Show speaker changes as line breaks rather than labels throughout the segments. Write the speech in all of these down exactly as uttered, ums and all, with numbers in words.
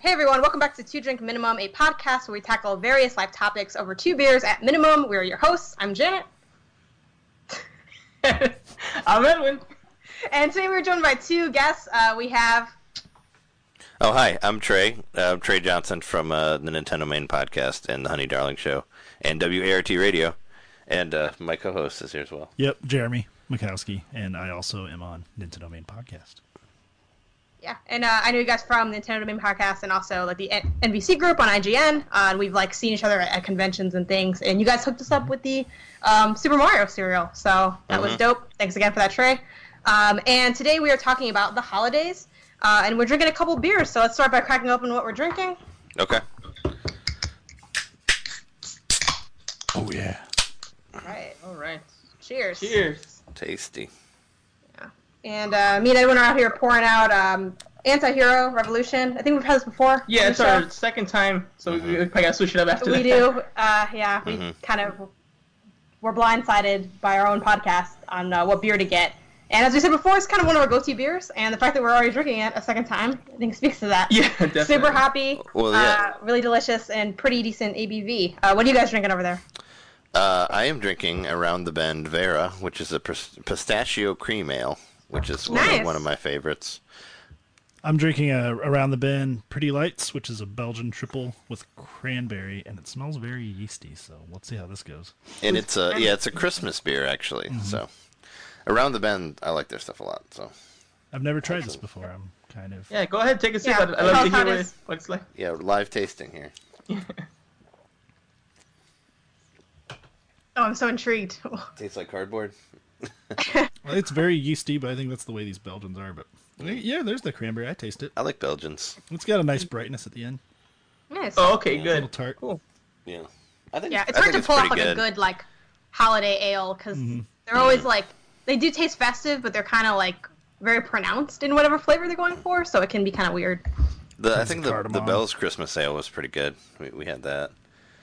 Hey everyone, welcome back to Two Drink Minimum, a podcast where we tackle various life topics over two beers at minimum. We're your hosts. I'm Janet.
I'm Edwin.
And today we're joined by two guests. Uh, we have...
Oh, hi. I'm Trey. Uh, Trey Johnson from uh, the Nintendo Main Podcast and the Honey Darling Show and W A R T Radio. And uh, my co-host is here as well.
Yep, Jeremy Mikowski, and I also am on Nintendo Main Podcast.
Yeah, and uh, I know you guys from the Nintendo Main Podcast and also like the N B C group on I G N. Uh, and we've like seen each other at, at conventions and things. And you guys hooked us up with the um, Super Mario cereal, so that mm-hmm. was dope. Thanks again for that, Trey. Um, and today we are talking about the holidays, uh, and we're drinking a couple beers. So let's start by cracking open what we're drinking.
Okay.
Oh yeah.
All right.
All right.
Cheers.
Cheers.
Tasty.
Yeah. And uh, me and Edwin are out here pouring out um, Anti-Hero Revolution. I think we've had this before.
Yeah, it's our second time, so mm-hmm. we, we probably got to switch it up after
we
that.
We do. Uh, yeah, we
mm-hmm.
kind of were blindsided by our own podcast on uh, what beer to get. And as we said before, it's kind of one of our go-to beers, and the fact that we're already drinking it a second time, I think speaks to that.
Yeah, definitely.
Super hoppy,
well, yeah.
uh, really delicious, and pretty decent A B V. Uh, what are you guys drinking over there?
Uh, I am drinking Around the Bend Vera, which is a pistachio cream ale, which is
nice.
one, of, one of my favorites.
I'm drinking a Around the Bend Pretty Lights, which is a Belgian triple with cranberry, and it smells very yeasty, so let's see how this goes.
And it's a, yeah, it's a Christmas beer, actually, mm-hmm. so... Around the Bend, I like their stuff a lot. So,
I've never tried this before. I'm kind of
yeah. Go ahead, take a sip.
Yeah,
I'd, I'd love to hear what it's, what it's like.
Yeah, live tasting here.
Oh, I'm so intrigued.
Tastes like cardboard.
Well, it's very yeasty, but I think that's the way these Belgians are. But yeah, there's the cranberry. I taste it.
I like Belgians.
It's got a nice brightness at the end.
Nice.
Oh, okay,
yeah.
good.
A little tart.
Cool.
Yeah, I think.
Yeah, it's
I
hard
think
to pull off like
good.
a good like holiday ale because
mm-hmm.
they're always like. They do taste festive, but they're kind of like very pronounced in whatever flavor they're going for, so it can be kind of weird.
The I think the the Bell's Christmas ale was pretty good. We we had that.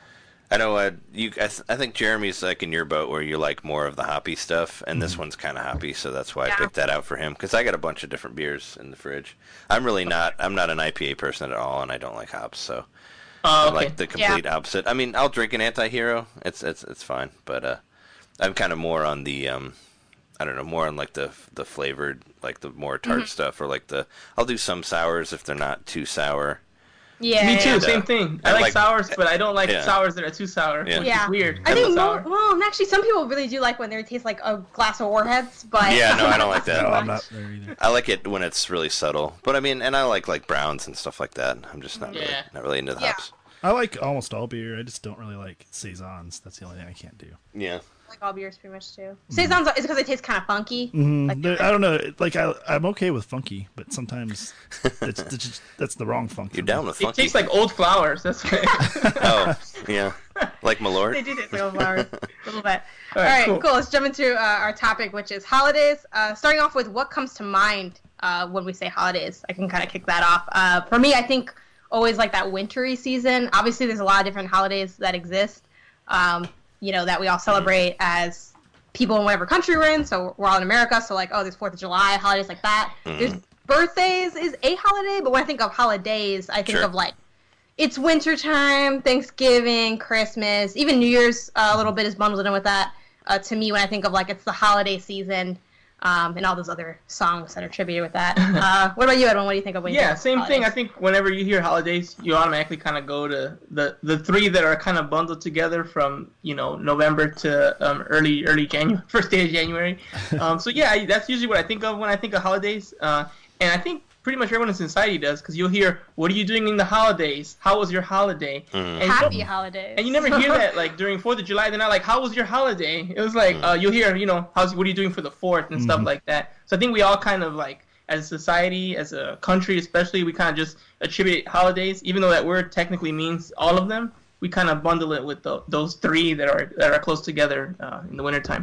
I know. Uh, you. I, th- I think Jeremy's like in your boat where you like more of the hoppy stuff, and mm-hmm. this one's kind of hoppy, so that's why
yeah.
I picked that out for him. Because I got a bunch of different beers in the fridge. I'm really not. I'm not an I P A person at all, and I don't like hops, so
uh,
I'm
okay.
like the complete
yeah.
opposite. I mean, I'll drink an Anti-Hero. It's it's it's fine, but uh, I'm kind of more on the um. I don't know, more on like the the flavored, like the more tart mm-hmm. stuff, or like the. I'll do some sours if they're not too sour.
Yeah,
me too.
Yeah.
Same thing. I, I like, like sours, but I don't like
yeah.
sours that are too sour.
Yeah,
which
yeah.
is weird.
I think
sour.
mo- well, actually, some people really do like when they taste like a glass of Warheads, but
yeah, no, I don't like that.
No, I'm not there either.
I like it when it's really subtle, but I mean, and I like like browns and stuff like that. I'm just not
yeah.
really not really into the
yeah.
hops.
I like almost all beer. I just don't really like saisons. That's the only thing I can't do.
Yeah.
I like all beers pretty much too. Saisons mm. is because they taste kind of funky.
Mm-hmm.
Like,
I don't know. Like I, I'm okay with funky, but sometimes it's, it's just, that's the wrong funk.
You're down with funky.
It tastes like old flowers. That's right.
Oh, yeah. Like Malort.
They do taste like old flowers a little bit.
All right,
all right
cool.
cool. Let's jump into uh, our topic, which is holidays. Uh, starting off with what comes to mind uh, when we say holidays. I can kind of kick that off. Uh, for me, I think always like that wintry season. Obviously, there's a lot of different holidays that exist, um, you know, that we all celebrate as people in whatever country we're in. So we're all in America, so like, oh, there's fourth of July, holidays like that. Mm-hmm. There's birthdays is a holiday, but when I think of holidays, I think
sure.
of like, it's wintertime, Thanksgiving, Christmas, even New Year's uh, a little bit is bundled in with that. Uh, to me, when I think of like, it's the holiday season, Um, and all those other songs that are attributed with that. Uh, what about you, Edwin? What do you think of when you
Yeah,
think
same
holidays?
thing. I think whenever you hear holidays, you automatically kind of go to the, the three that are kind of bundled together from, you know, November to um, early early January, first day of January. Um, so yeah, I, that's usually what I think of when I think of holidays. Uh, and I think pretty much everyone in society does, because you'll hear, "What are you doing in the holidays? How was your holiday?"
Mm.
And
Happy
so,
holidays.
And you never hear that like during Fourth of July. They're not like, "How was your holiday?" It was like
Mm.
uh, you'll hear, you know, "How's what are you doing for the fourth and mm-hmm. stuff like that. So I think we all kind of like, as a society, as a country especially, we kind of just attribute holidays, even though that word technically means all of them. We kind of bundle it with the, those three that are that are close together uh, in the wintertime.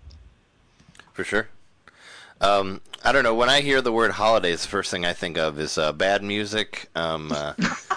For sure. Um, I don't know. When I hear the word holidays, the first thing I think of is uh, bad music, um, uh,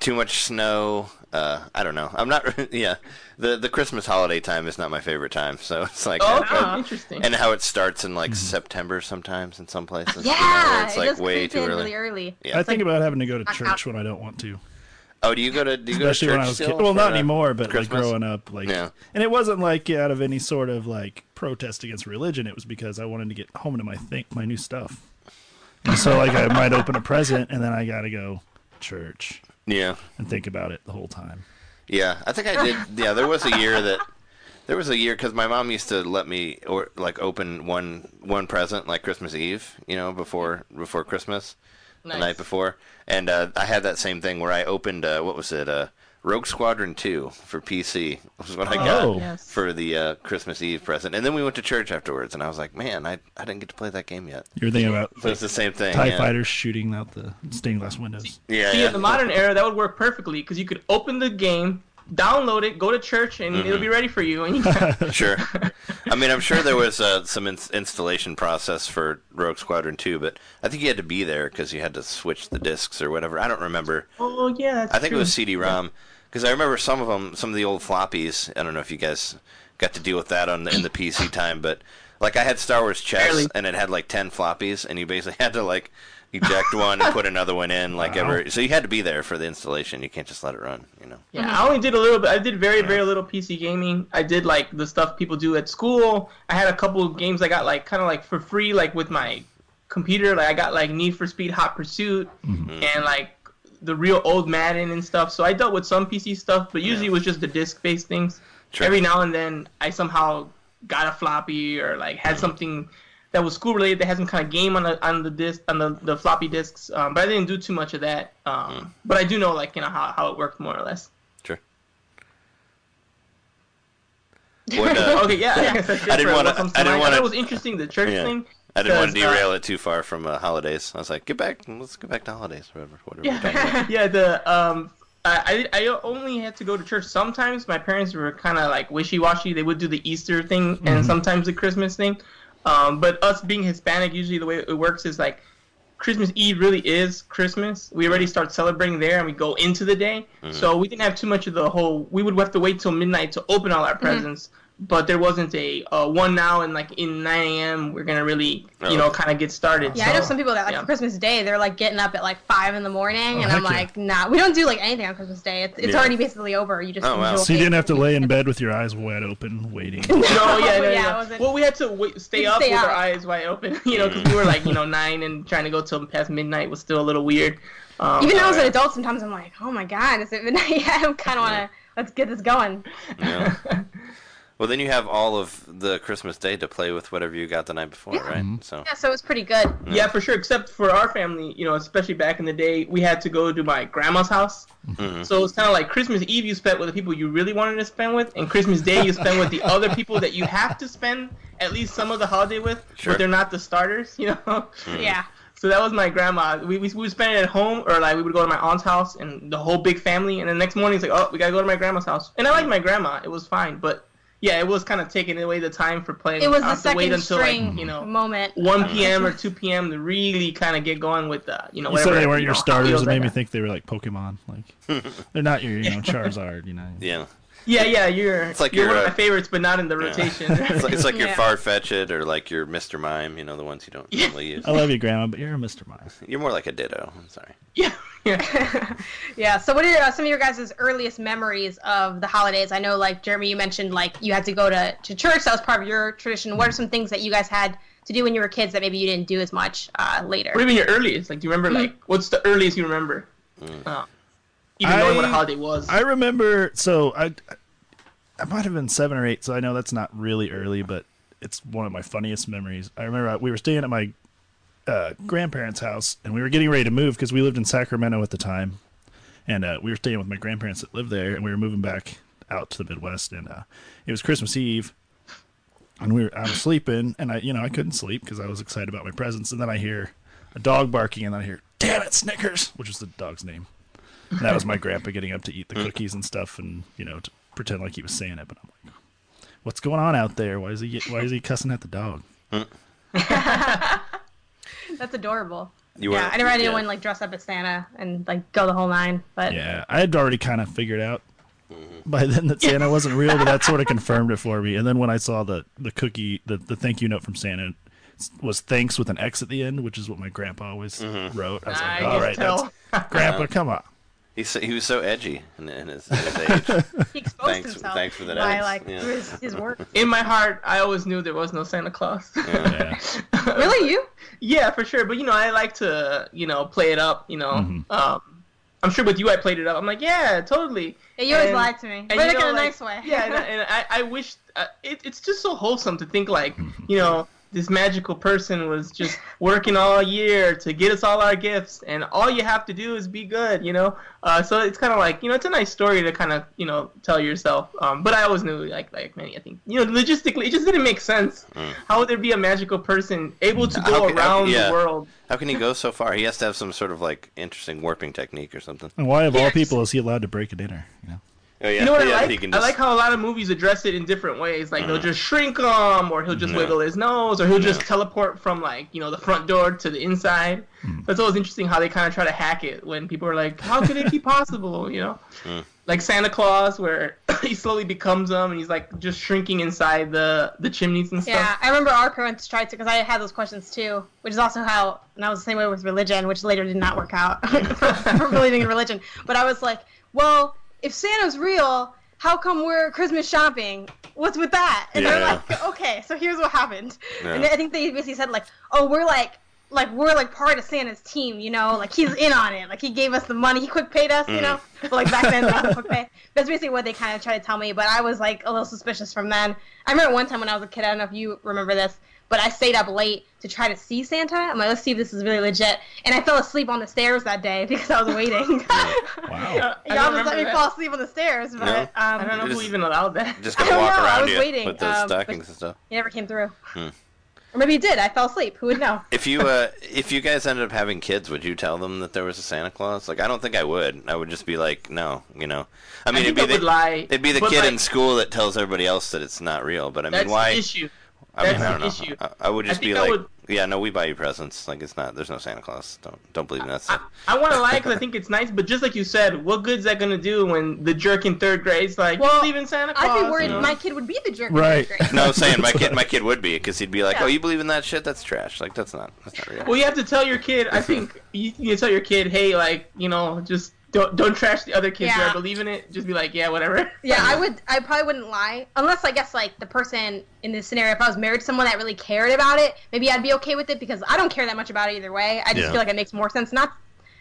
too much snow. Uh, I don't know. I'm not. Yeah, the the Christmas holiday time is not my favorite time. So it's like,
Oh,
uh,
okay, interesting.
and how it starts in like September sometimes in some places. you know,
Yeah,
where it's
it
like
does
way
creep
too
in
early.
really early.
Yeah.
I think about having to go to
Knock
church
out.
when I don't want to.
Oh, do you go to do you go to
Especially
church
when I was a
still
kid. Well,
for,
not
uh,
anymore, but
Christmas?
like growing up, like,
Yeah.
and it wasn't like out of any sort of like protest against religion. It was because I wanted to get home to my thing, my new stuff. And so, like, I might open a present, and then I got to go to church
Yeah.
and think about it the whole time.
Yeah, I think I did. Yeah, there was a year that there was a year because my mom used to let me or like open one one present like Christmas Eve, you know, before before Christmas,
Nice.
the night before, and uh, I had that same thing where I opened uh, what was it, uh, Rogue Squadron two for P C was what I got
Oh.
Yes.
for the uh, Christmas Eve present, and then we went to church afterwards, and I was like, man, I I didn't get to play that game yet.
You were thinking about
So it's the same thing.
TIE
yeah.
fighters shooting out the stained glass windows.
Yeah,
See,
yeah.
in the modern era, that would work perfectly because you could open the game, download it, go to church, and
Mm-hmm.
it'll be ready for you. And you can...
Sure. I mean, I'm sure there was uh, some ins- installation process for Rogue Squadron two, but I think you had to be there because you had to switch the discs or whatever. I don't remember.
Oh yeah, that's
I think
true.
it was C D ROM because I remember some of them, some of the old floppies. I don't know if you guys got to deal with that on the, in the P C time, but like I had Star Wars Chess
Barely.
and it had like ten floppies, and you basically had to like eject one and put another one in, like
Wow.
every. So you had to be there for the installation. You can't just let it run, you know.
Yeah, I only did a little bit. I did very, very little P C gaming. I did like the stuff people do at school. I had a couple of games I got like kind of like for free, like with my computer. Like I got like Need for Speed Hot Pursuit
Mm-hmm.
and like the real old Madden and stuff. So I dealt with some P C stuff, but usually
Yeah.
it was just the disc-based things.
Sure.
Every now and then I somehow got a floppy or like had something that was school related that had some kind of game on the on the disc on the, the floppy discs. Um, but I didn't do too much of that. Um,
Mm.
But I do know like you know how, how it worked more or less.
Sure. What, uh,
Okay, yeah. I, guess that's
I didn't
different.
wanna-
What comes to
I didn't
mind.
wanna-
thought it was interesting the church
Yeah.
thing.
I didn't want to
'cause, uh,
derail it too far from uh, holidays. I was like, get back, let's get back to holidays, whatever. whatever we're talking about.
Yeah, yeah. The um, I I I only had to go to church sometimes. My parents were kind of like wishy-washy. They would do the Easter thing and sometimes the Christmas thing. Um, but us being Hispanic, usually the way it works is like Christmas Eve really is Christmas. We already start celebrating there and we go into the day. So we didn't have too much of the whole. We would have to wait till midnight to open all our presents. But there wasn't a uh, one now and like in nine a.m. we're gonna really
Oh,
you know
okay.
kind of get started.
Yeah, I know
So,
some people that like
yeah.
for Christmas Day they're like getting up at like five in the morning,
Oh,
and I'm
heck yeah.
like, nah, we don't do like anything on Christmas Day. It's it's
Yeah.
already basically over. You just
Oh, wow.
enjoy.
So you didn't have to lay in bed with your eyes wide open, waiting.
No, yeah, no,
Yeah,
yeah.
I wasn't-
Well, we had to wait, stay
We'd
up
stay
with our
out.
eyes wide open, you know, because we were like, you know, nine and trying to go till past midnight was still a little weird. Um,
Even now as an
Alright.
adult, sometimes I'm like, oh my god, is it midnight yet? I kind of want to let's get this going.
Yeah. Well, then you have all of the Christmas Day to play with whatever you got the night before, right? So
Yeah, so it was pretty good.
yeah, for sure. Except for our family, you know, especially back in the day, we had to go to my grandma's house.
Mhm.
So it's kind of like Christmas Eve you spent with the people you really wanted to spend with, and Christmas Day you spend with the other people that you have to spend at least some of the holiday with,
Sure.
but they're not the starters, you know.
Yeah.
So that was my grandma. We, we we would spend it at home, or like we would go to my aunt's house and the whole big family. And the next morning it's like, oh, we gotta go to my grandma's house. And I like my grandma. It was fine, but yeah, it was kind of taking away the time for playing.
It was
I
the
have to wait
second
until
string
like you know
moment.
one p.m. or two p.m. to really kind of get going with uh, you know
You
whatever.
said they weren't
you
your
know, Hot
starters.
Wheels
It
I
made me
got.
think they were like Pokemon. Like they're not your, you know, Charizard. You know.
yeah,
Yeah, yeah, you're.
It's like
you're
your,
one of
uh,
my favorites, but not in the
yeah.
rotation.
it's like, it's like your
Yeah.
Farfetch'd or like your Mister Mime, you know, the ones you don't normally use.
I love you, Grandma, but you're a Mister Mime.
You're more like a Ditto. I'm sorry.
yeah, yeah.
Yeah. So, what are uh, some of your guys' earliest memories of the holidays? I know, like Jeremy, you mentioned like you had to go to, to church. That was part of your tradition. What are some things that you guys had to do when you were kids that maybe you didn't do as much uh, later?
What even your earliest? Like, do you remember?
Mm-hmm.
Like, what's the earliest you remember?
Mm.
Uh, even knowing what a
I-
holiday was.
I remember. So I, I might have been seven or eight. So I know that's not really early, but it's one of my funniest memories. I remember uh, we were staying at my uh, grandparents' house, and we were getting ready to move because we lived in Sacramento at the time, and uh, we were staying with my grandparents that lived there, and we were moving back out to the Midwest, and uh, it was Christmas Eve. And we were, I was sleeping, and I, you know, I couldn't sleep because I was excited about my presents. And then I hear a dog barking, and then I hear, "Damn it, Snickers!" which was the dog's name. And that was my grandpa getting up to eat the cookies and stuff, and you know, to pretend like he was saying it. But I'm like, "What's going on out there? Why is he? Why is he cussing at the dog?"
That's adorable.
You
yeah,
were,
I never had
yeah.
anyone like dress up as Santa and like go the whole nine. But
Yeah, I had already kind of figured out by then that Santa wasn't real, but that sort of confirmed it for me. And then when I saw the the cookie, the, the thank you note from Santa was thanks with an X at the end, which is what my grandpa always wrote. I was
I
like,
can
all right,
tell.
that's Grandpa, come on.
He's so, he was so edgy in, in, his, in his age.
he exposed
Thanks-
himself
thanks for that
by
X,
like
yeah.
through his, his work.
In my heart, I always knew there was no Santa Claus.
Yeah.
Yeah.
Really, you?
Yeah, for sure. But you know, I like to, you know, play it up. You know,
Mhm.
um, I'm sure with you, I played it up. I'm like, yeah, totally.
Yeah, you always
And-
lied to me,
and
but
you
like in
know,
a
like-
nice way.
Yeah, and, I- and I, I wish uh, it, it's just so wholesome to think like, you know, this magical person was just working all year to get us all our gifts, and all you have to do is be good, you know. Uh, so it's kind of like, you know, it's a nice story to kind of, you know, tell yourself. Um, but I always knew, like, like many, I think, you know, logistically, it just didn't make sense.
Mm.
How would there be a magical person able to
How
go
can- how-
around
yeah.
the world?
How can he go so far? He has to have some sort of like interesting warping technique or something.
And why, of
Yeah,
all
just-
people, is he allowed to break a dinner? You know?
Oh yeah,
You know what
yeah,
I
he
like?
can
I
just-
like how a lot of movies address it in different ways. Like they'll
Mhm.
just shrink him, or he'll just
Yeah.
wiggle his nose, or he'll just
Yeah.
teleport from like you know the front door to the inside.
Mm.
That's always interesting how they kind of try to hack it when people are like, "How could it be possible?" You know,
Mm.
like Santa Claus, where he slowly becomes them, and he's like just shrinking inside the the chimneys and stuff.
Yeah, I remember our parents tried to, because I had those questions too, which is also how, and I was the same way with religion, which later did not work out for, for believing in religion. But I was like, well, if Santa's real, how come we're Christmas shopping? What's with that? And they're
Yeah.
like, okay, so here's what happened.
Yeah.
And I think they basically said like, oh, we're like, like we're like part of Santa's team, you know, like he's in on it, like he gave us the money, he quick paid us, you
Mm.
know, but like back then not quick pay. That's basically what they kind of tried to tell me, but I was like a little suspicious from then. I remember one time when I was a kid, I don't know if you remember this, but I stayed up late to try to see Santa. I'm like, let's see if this is really legit, and I fell asleep on the stairs that day because I was waiting.
Wow.
I don't
Y'all just let
remember
me
that.
fall asleep on the stairs, but
No.
um,
I don't know
Just-
who even allowed that.
Just
I
gonna
don't
walk
know, I
around
was
you
waiting,
with those
um, but-
stockings and stuff.
he never came through.
Hmm.
Or maybe he did. I fell asleep. Who would know?
If you uh, if you guys ended up having kids, would you tell them that there was a Santa Claus? Like, I don't think I would. I would just be like, no, you know. I mean,
I think
it'd
I
be
would
the,
lie.
it'd be the
but,
kid
like,
in school that tells everybody else that it's not real. But I mean,
That's
why?
the issue.
I mean,
That's
I don't
the
know.
issue.
I, I would
I
just be
think I
like,
would-
yeah, no, we buy you presents. Like, it's not. There's no Santa Claus. Don't don't believe in that stuff.
I want to lie because I think it's nice, but just like you said, what good's that gonna do when the jerk in third grade's like,
Well,
you believe in Santa Claus?
I'd be worried
you know?
my kid would be the jerk.
Right.
in third grade.
No, I'm saying my kid, my kid would be, because he'd be like,
Yeah.
"Oh, you believe in that shit? That's trash. Like, that's not, that's not real."
Well, you have to tell your kid. I think you, you tell your kid, hey, like, you know, just don't don't trash the other kids who
Yeah.
are believe in it. Just be like, yeah, whatever.
Yeah, I would. I probably wouldn't lie unless I guess like the person in this scenario, if I was married to someone that really cared about it, maybe I'd be okay with it because I don't care that much about it either way. I just
Yeah.
feel like it makes more sense not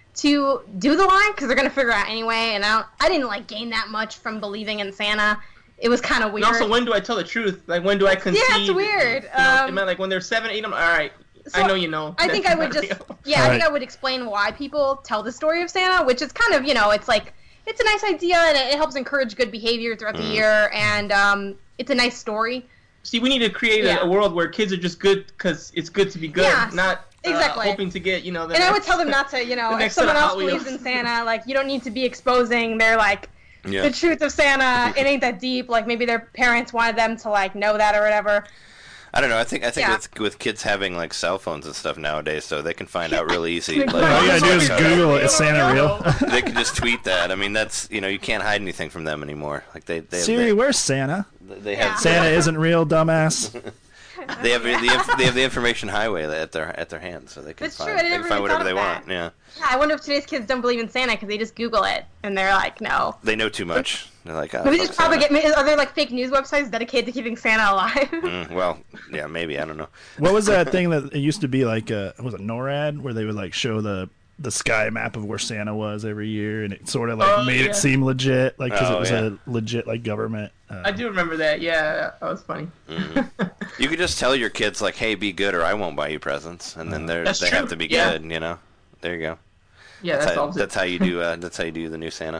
to do the lie because they're gonna figure it out anyway. And I don't. I didn't like gain that much from believing in Santa. It was kind of weird.
And also, when do I tell the truth? Like, when do I concede?
it's weird.
You know,
Um,
I mean, like when they're seven, eight, I'm all right.
So,
I know you know.
I think
That's
I would
not
just,
real.
yeah, I think
Right.
I would explain why people tell the story of Santa, which is kind of, you know, it's like, it's a nice idea and it, it helps encourage good behavior throughout the
Mm.
year, and um, it's a nice story.
See, we need to create a,
Yeah.
a world where kids are just good because it's good to be good,
Yeah,
not uh,
exactly.
hoping to get, you know. The
And I would
next-
tell them not to, you know,
the
if
next set of
someone else
Hot
believes
Wheels.
in Santa, like, you don't need to be exposing their, like,
Yeah.
the truth of Santa. It ain't that deep. Like, maybe their parents wanted them to, like, know that or whatever.
I don't know. I think I think
Yeah.
with with kids having like cell phones and stuff nowadays, so they can find out really easy.
All
Like,
All you gotta do is
uh,
Google, is Santa real?
They can just tweet that. I mean, that's you know, you can't hide anything from them anymore. Like they they
Siri, where's Santa?
they, they
Yeah.
have
Santa isn't real, dumbass.
they have the inf- they have the information highway at their at their hands, so they can
That's true.
find
I
they
never
can find
really
whatever
thought
they
of
want.
that.
Yeah,
Yeah, I wonder if today's kids don't believe in Santa because they just Google it and they're like, no.
they know too much. They're like, oh,
Maybe
fuck
just probably
Santa.
get. Are there like fake news websites dedicated to keeping Santa alive?
Mm, well, yeah, maybe I don't know.
What was that thing that it used to be like? Uh, was it NORAD, where they would like show the the sky map of where Santa was every year, and it sort of like
Oh,
made
yeah.
it seem legit, like because
Oh,
it was
yeah.
a legit like government. Uh,
I do remember that. Yeah, that was funny.
Mhm. You could just tell your kids like, "Hey, be good, or I won't buy you presents," and then they're
That's
they
true.
have to be
Yeah.
good. You know, there you go.
Yeah,
That's
that's
how,
all.
that's how you do. Uh, that's how you do the new Santa,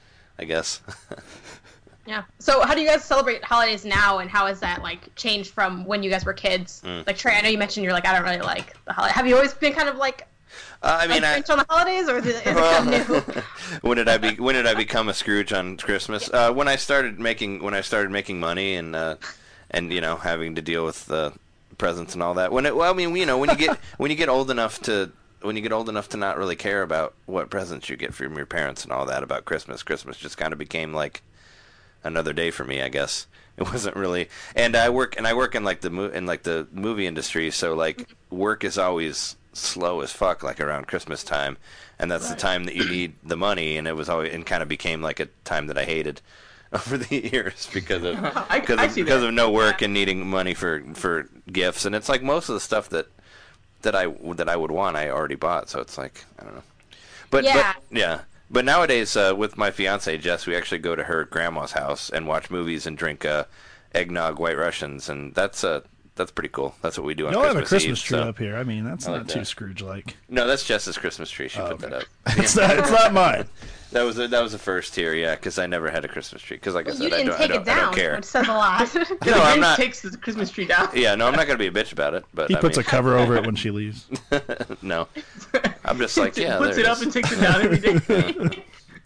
I guess.
Yeah. So, how do you guys celebrate holidays now, and how has that like changed from when you guys were kids?
Mm.
Like Trey, I know you mentioned you're like, I don't really like the holiday. Have you always been kind of like
Uh, I mean,
a
I,
Grinch on the holidays, or is it, is it kind of new?
when did I be? When did I become a Scrooge on Christmas? Uh, when I started making when I started making money and uh, and you know having to deal with the presents and all that. When it, well, I mean, you know, when you get when you get old enough to when you get old enough to not really care about what presents you get from your parents and all that about Christmas, Christmas just kind of became like another day for me, I guess. It wasn't really, and I work and I work in like the mo- in like the movie industry, so like work is always slow as fuck, like around Christmas time, and that's right. the time that you need the money, and it was always and kind of became like a time that I hated over the years because of
I,
because,
I
of, because
that.
of no work and needing money for for gifts, and it's like most of the stuff that that I that I would want I already bought, so it's like I don't know, but
yeah.
but yeah. But nowadays, uh, with my fiance Jess, we actually go to her grandma's house and watch movies and drink uh, eggnog White Russians, and that's uh, that's pretty cool. That's what we do on
You'll
Christmas
have a Christmas
Eve,
tree
so.
up here. I mean, that's
I
not
like
too
that.
Scrooge-like.
No, that's Jess's Christmas tree. She
Oh,
put
okay.
that up.
it's not. It's not mine.
That was a, that was the first here, yeah, because I never had a Christmas tree. Because like I
Well,
said,
you
I
didn't
don't,
take
I don't,
it down,
I don't care.
which says a lot.
No,
The
I'm
Grinch
not.
takes the Christmas tree down.
Yeah, no, I'm not gonna be a bitch about it. But
He
I
puts
mean,
a cover over it when she leaves.
no, I'm just like yeah.
puts
there
it
it
up
is.
and takes it down every day.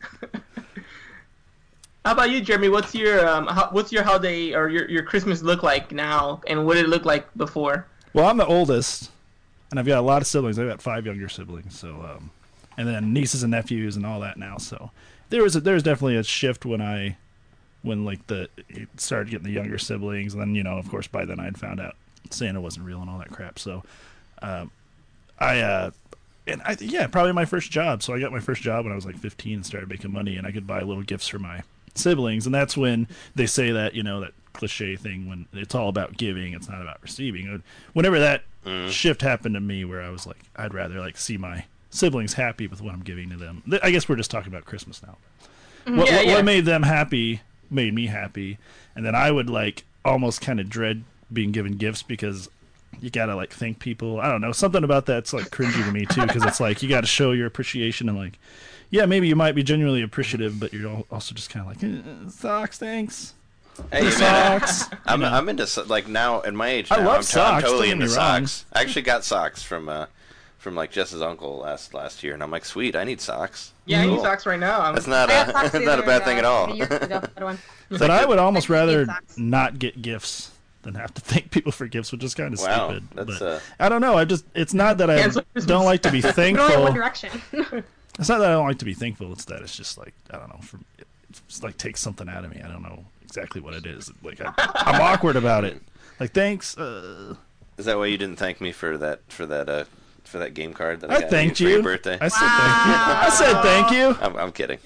How about you, Jeremy? What's your um, how, what's your holiday or your, your Christmas look like now, and what did it look like before?
Well, I'm the oldest, and I've got a lot of siblings. I've got five younger siblings, so um, and then nieces and nephews and all that now. So there was a, there was definitely a shift when I when like the it started getting the younger siblings, and then you know of course by then I'd found out Santa wasn't real and all that crap. So um, I uh, and I yeah probably my first job. So I got my first job when I was like fifteen and started making money, and I could buy little gifts for my siblings, and that's when they say that you know that cliche thing when it's all about giving, it's not about receiving. Whenever that
Mm.
shift happened to me, where I was like, I'd rather like see my siblings happy with what I'm giving to them. I guess we're just talking about Christmas now. What,
Yeah,
what,
yeah.
what made them happy made me happy, and then I would like almost kind of dread being given gifts because you gotta like thank people. I don't know, something about that's like cringy to me too, because it's like you got to show your appreciation and like, yeah, maybe you might be genuinely appreciative, but you're al- also just kind of like eh, socks, thanks.
Hey, man,
Socks.
I'm
you know.
I'm into so- like now at my age
I
now.
love
I'm, to-
socks,
I'm totally
don't get
into
me wrong.
socks. I actually got socks from uh from like Jess's uncle last last year, and I'm like, sweet, I need socks.
Yeah, I need
Cool.
socks right now. I'm,
That's not
I
a
got socks
that's
the
not a
other,
bad thing
uh,
at all.
a year ago. Good one.
But I would almost
I hate
rather
socks.
not get gifts than have to thank people for gifts, which is kind of
Wow,
stupid.
that's,
but
uh,
I don't know. I just it's not that I
Cancel Christmas.
don't like to be
We're only one
thankful.
direction.
It's not that I don't like to be thankful. It's that it's just like I don't know. For it's like takes something out of me. I don't know exactly what it is. Like I, I'm awkward about it. Like thanks. Uh,
Is that why you didn't thank me for that for that uh for that game card that I,
I
got
thanked
you for
you.
your birthday?
I said thank you. I said thank you.
I'm, I'm kidding.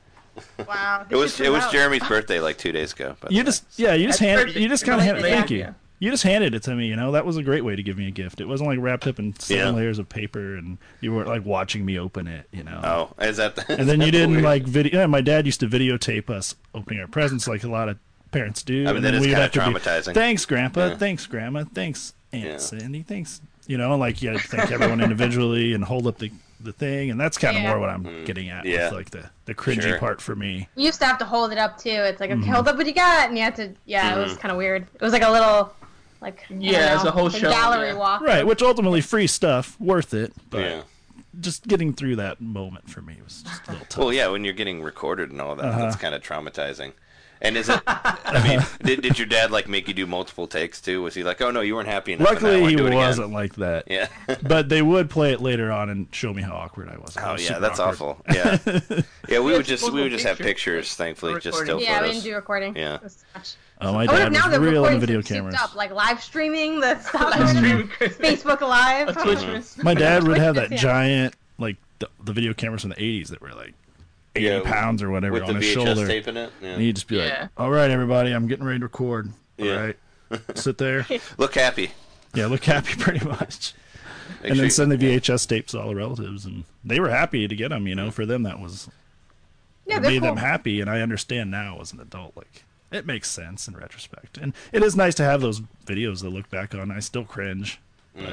Wow.
It was it was Jeremy's birthday like two days ago. by the
You
way.
just yeah. You just
That's
hand
perfect.
you just kind of hand
Yeah.
thank you.
Yeah.
You just handed it to me. You know that was a great way to give me a gift. It wasn't like wrapped up in seven
Yeah.
layers of paper, and you weren't like watching me open it. You know.
Oh, is that? The,
And then
is
you
that
didn't
weird?
like video. Yeah, my dad used to videotape us opening our presents, like a lot of parents do.
I mean,
and
that
then
is
we'd
kinda
have to be,
traumatizing.
Thanks, Grandpa.
Yeah.
Thanks, Grandma. Thanks, Aunt
Yeah.
Sandy. Thanks. You know, like you had to thank everyone individually and hold up the, the thing, and that's kind of
Yeah.
more what I'm getting at.
Mm. Yeah.
With like the the cringy
Sure.
part for me.
You used to have to hold it up too. It's like, okay,
Mm-hmm.
hold up what you got, and you had to. Yeah, it was
Mhm.
kind of weird. It was like a little, like I don't
Yeah, it's
know,
a whole
like
show,
gallery
yeah.
walk.
Right, which ultimately free stuff, worth it, but
Yeah.
just getting through that moment for me was just a little tough.
Well, yeah, when you're getting recorded and all that,
Uh-huh.
that's kind of traumatizing. And is it? I mean, did, did your dad like make you do multiple takes too? Was he like, "Oh no, you weren't happy enough"? in that
Luckily,
one,
he
do it again?"
wasn't like that.
Yeah.
But they would play it later on and show me how awkward I was. I
Oh
was
yeah,
super
that's
awkward.
awful. Yeah. Yeah, we
Yeah,
would just we
multiple
would just have
pictures.
pictures, thankfully, just
Recording.
still
Yeah, we
photos.
didn't do recording.
Yeah.
It was much.
Oh, my
I wonder
dad
if now
was
the
real on
recordings
video
are souped
cameras.
up, like live streaming the stuff.
Live streaming Christmas.
Facebook Live.
A Twitchmas.
My dad would have that
Twitches, yeah.
giant, like the, the video cameras from the eighties that were like eighty
Yeah,
pounds or whatever
with the
on his
V H S
shoulder.
tape in it.
And
Yeah.
he'd just be
Yeah.
like, "All right, everybody, I'm getting ready to record. All
Yeah.
right, sit there.
Look happy.
Yeah, look happy, pretty much."
Make
and
sure
then
you-
send the V H S tapes to all the relatives, and they were happy to get them. You know, for them that was
Yeah,
it
they're
made
cool.
them happy, and I understand now as an adult, like it makes sense in retrospect, and it is nice to have those videos to look back on. I still cringe, but,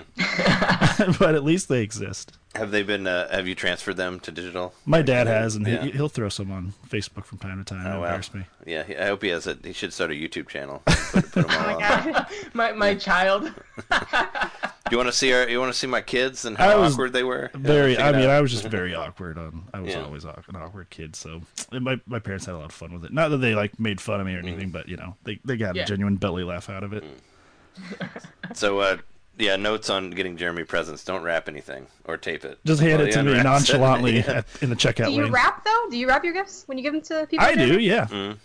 but at least they exist.
Have they been? Uh, have you transferred them to digital?
My dad has, and
Yeah.
he, he'll throw some on Facebook from time to time.
Oh,
It
wow.
embarrass me.
Yeah, he- I hope he has a. He should start a YouTube channel. Put, put them all
Oh my
on.
god.
My my child.
Do you want to see our? You want to see my kids and how
I was
awkward they were? Yeah,
Very,
check
I
it
mean,
out.
I was just very awkward. On, I was
Yeah.
always awk- an awkward kid, so and my my parents had a lot of fun with it. Not that they like made fun of me or anything, but you know, they they got
Yeah.
a genuine belly laugh out of it.
So, uh, Yeah, notes on getting Jeremy presents. Don't wrap anything or tape it.
Just hand
Well,
it to
he
me
unwraps it.
nonchalantly
Yeah.
at, in the checkout
Do you
lane.
wrap though? Do you wrap your gifts when you give them to people?
I do,
Jeremy?
yeah.
Mm.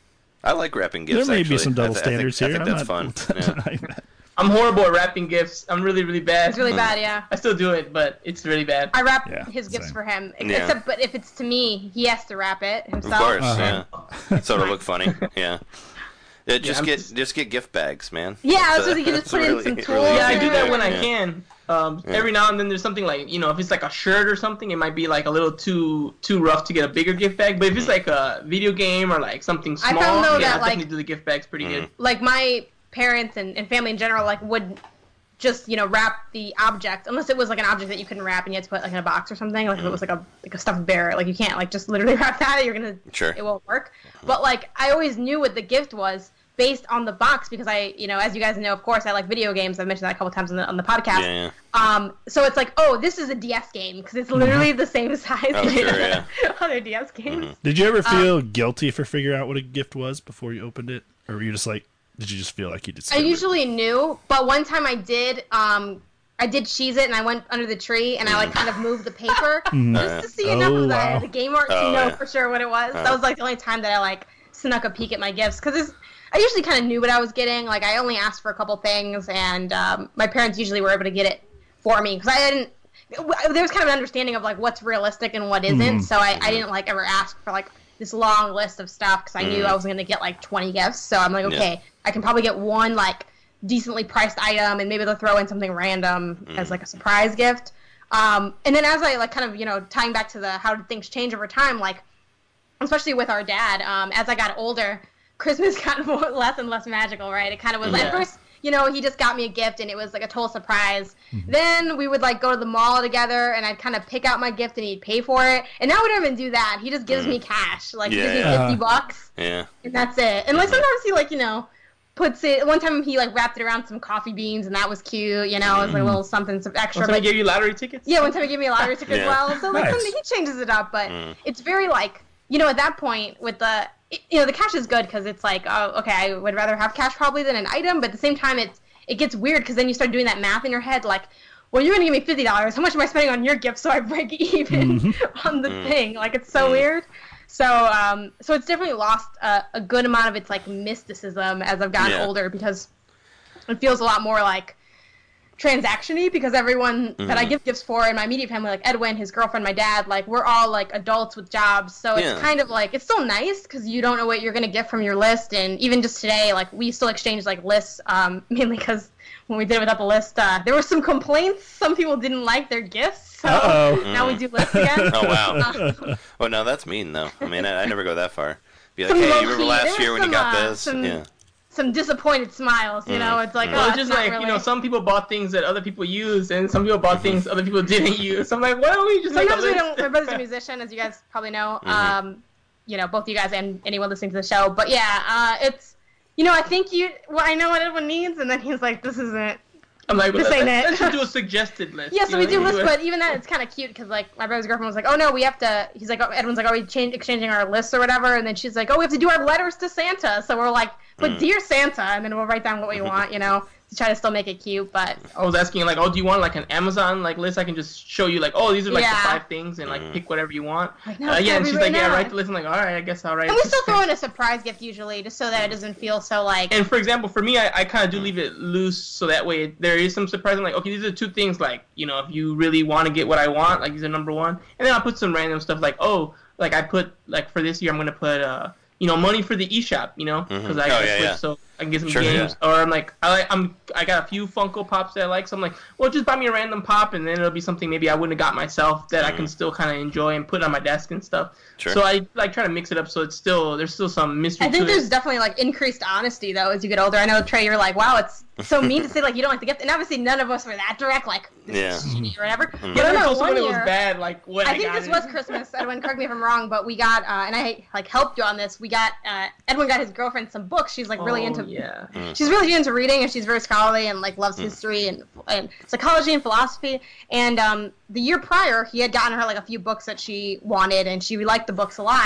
I like wrapping gifts.
There may
actually.
be some double
I th- I think-
standards
I
here.
think that's
I'm
fun.
not,
Yeah.
I'm horrible at wrapping gifts. I'm really, really bad.
It's really bad, yeah.
I still do it, but it's really bad.
I wrap
Yeah,
his gifts
same.
for him,
Yeah.
except but if it's to me, he has to wrap it
Of
himself.
course,
Uh-huh.
yeah. So it'll look funny. Yeah. Yeah, just
I'm
get
just-
just get gift bags, man.
Yeah,
That's,
so
uh,
you can just
that's
put in
really-
some
really
tools.
Yeah, I
easy
do
to
that
do.
when I
Yeah.
can. Um,
Yeah.
Every now and then there's something like, you know, if it's like a shirt or something, it might be like a little too too rough to get a bigger gift bag. But if it's like a video game or like something
I
small,
found, though,
yeah,
that,
I
like-
definitely do the gift bags pretty good.
Like my parents and, and family in general, like would just you know wrap the object unless it was like an object that you couldn't wrap and you had to put like in a box or something. Like if it was like a like a stuffed bear, like you can't like just literally wrap that. You're gonna
Sure.
it won't work. But like I always knew what the gift was based on the box because I you know as you guys know of course I like video games. I've mentioned that a couple times on the on the podcast.
Yeah, yeah.
Um, so it's like, oh, this is a D S game because it's literally the same size
Oh,
as
sure, yeah.
other D S games.
Did you ever
Uh,
feel guilty for figuring out what a gift was before you opened it? Or were you just like, did you just feel like you
I
discovered it?
usually knew, but one time I did. Um, I did cheese it, and I went under the tree, and I like kind of moved the paper just to see
Oh,
enough of the,
wow.
the game art to
Oh,
know
yeah.
for sure what it was.
Oh.
That was like the only time that I like snuck a peek at my gifts because I usually kind of knew what I was getting. Like I only asked for a couple things, and um, my parents usually were able to get it for me because I didn't. There was kind of an understanding of like what's realistic and what isn't,
Mhm.
so I, I didn't like ever ask for like this long list of stuff because I knew
Mhm.
I was gonna get like twenty gifts. So I'm like,
Yeah.
okay, I can probably get one like decently priced item, and maybe they'll throw in something random as like a surprise gift. Um, and then as I like kind of you know tying back to the how did things change over time, like especially with our dad, um, as I got older, Christmas got more, less and less magical, right? It kind of was
Yeah.
at first, you know, he just got me a gift and it was like a total surprise. Then we would like go to the mall together and I'd kind of pick out my gift and he'd pay for it. And now we don't even do that. He just gives me cash, like he
Yeah,
gives me
yeah.
fifty bucks,
Yeah.
and that's it. And like sometimes he like you know puts it. One time he like wrapped it around some coffee beans and that was cute. You know, it was like a little something some extra.
One time I
but-
gave you lottery tickets?
yeah, one time he gave me a lottery ticket
Yeah.
as well. So like
Nice.
some- he changes it up, but
Mm.
it's very like you know at that point with the you know the cash is good because it's like oh okay I would rather have cash probably than an item, but at the same time it's it gets weird because then you start doing that math in your head like well you're gonna give me fifty dollars, how much am I spending on your gift so I break even on the
Mm.
thing, like it's so
Mm.
weird. So um so it's definitely lost a, a good amount of its like mysticism as I've gotten
Yeah.
older because it feels a lot more like transaction-y because everyone that I
Mhm.
give gifts for in my immediate family, like Edwin, his girlfriend, my dad, like we're all like adults with jobs, so it's
Yeah.
kind of like it's still nice because you don't know what you're gonna get from your list, and even just today, like we still exchange like lists, um, mainly because when we did it without the list, uh, there were some complaints. Some people didn't like their gifts, so
Uh-oh.
now we do lists again.
Oh wow.
Uh,
Oh no, that's mean though. I mean, I, I never go that far. Be like,
Some
hey, you
low-key-
remember
there
last
was
year when you
some,
got
uh,
this?
some-
Yeah.
some disappointed smiles, you know. It's like,
Mm.
oh,
Well,
it's
it's just
not
like,
really.
you know, some people bought things that other people use, and some people bought things other people didn't use. So I'm like, why don't we just make a
Sometimes we
list?
don't. My brother's a musician, as you guys probably know.
Mhm.
Um, you know, both you guys and anyone listening to the show. But yeah, uh, it's. You know, I think you. Well, I know what everyone needs, and then he's like, "This isn't."
I'm like, well,
This
let's,
ain't it.
let's just do a suggested list.
Yeah,
you
so we
know,
do
you
lists,
it.
but even that, it's kind of cute because like my brother's girlfriend was like, "Oh no, we have to." He's like, oh, Edwin's like, "Are we change, exchanging our lists or whatever?" And then she's like, "Oh, we have to do our letters to Santa." So we're like, "But
Mm.
dear Santa," and then we'll write down what we want, you know, to try to still make it cute. But
I was asking like, oh, do you want like an Amazon like list? I can just show you like, oh, these are like
Yeah.
the five things, and like
Mhm.
pick whatever you want.
like, no,
Uh,
it's
yeah,
gotta
and
be
she's
right
like, yeah,
now.
write the list. I'm like, all right, I guess I'll write.
And we
this
still
thing.
throw in a surprise gift usually, just so that it doesn't feel so like.
And for example, for me, I, I kind of do leave it loose so that way there is some surprise. I'm like, okay, these are two things. Like, you know, if you really want to get what I want, like these are number one. And then I'll put some random stuff like, oh, like I put like for this year, I'm gonna put uh, you know, money for the eShop, you know, because
Mhm.
I
Oh,
got
yeah,
Switch,
yeah.
so I can get some
Sure,
games. Or I'm like, I like, I'm I got a few Funko Pops that I like, so I'm like, well, just buy me a random pop, and then it'll be something maybe I wouldn't have got myself that I can
Mhm.
still kind of enjoy and put on my desk and stuff.
Sure.
So I like try to mix it up so it's still there's still some mystery
I think
to
there's
it.
definitely like increased honesty though as you get older. I know Trey, you're like, wow, it's so mean to say like you don't like the gift, and obviously none of us were that direct, like this
Yeah.
is shitty or whatever.
Mhm.
But I
Yeah,
don't know,
so
one
when it
year,
was bad, like what I,
I think
got
this
it.
was Christmas. Edwin, correct me if I'm wrong, but we got uh, and I like helped you on this. We got uh, Edwin got his girlfriend some books. She's like really
Oh,
into
yeah.
she's really into reading, and she's very scholarly and like loves history and, and psychology and philosophy. And um, the year prior, he had gotten her like a few books that she wanted, and she liked the books a lot.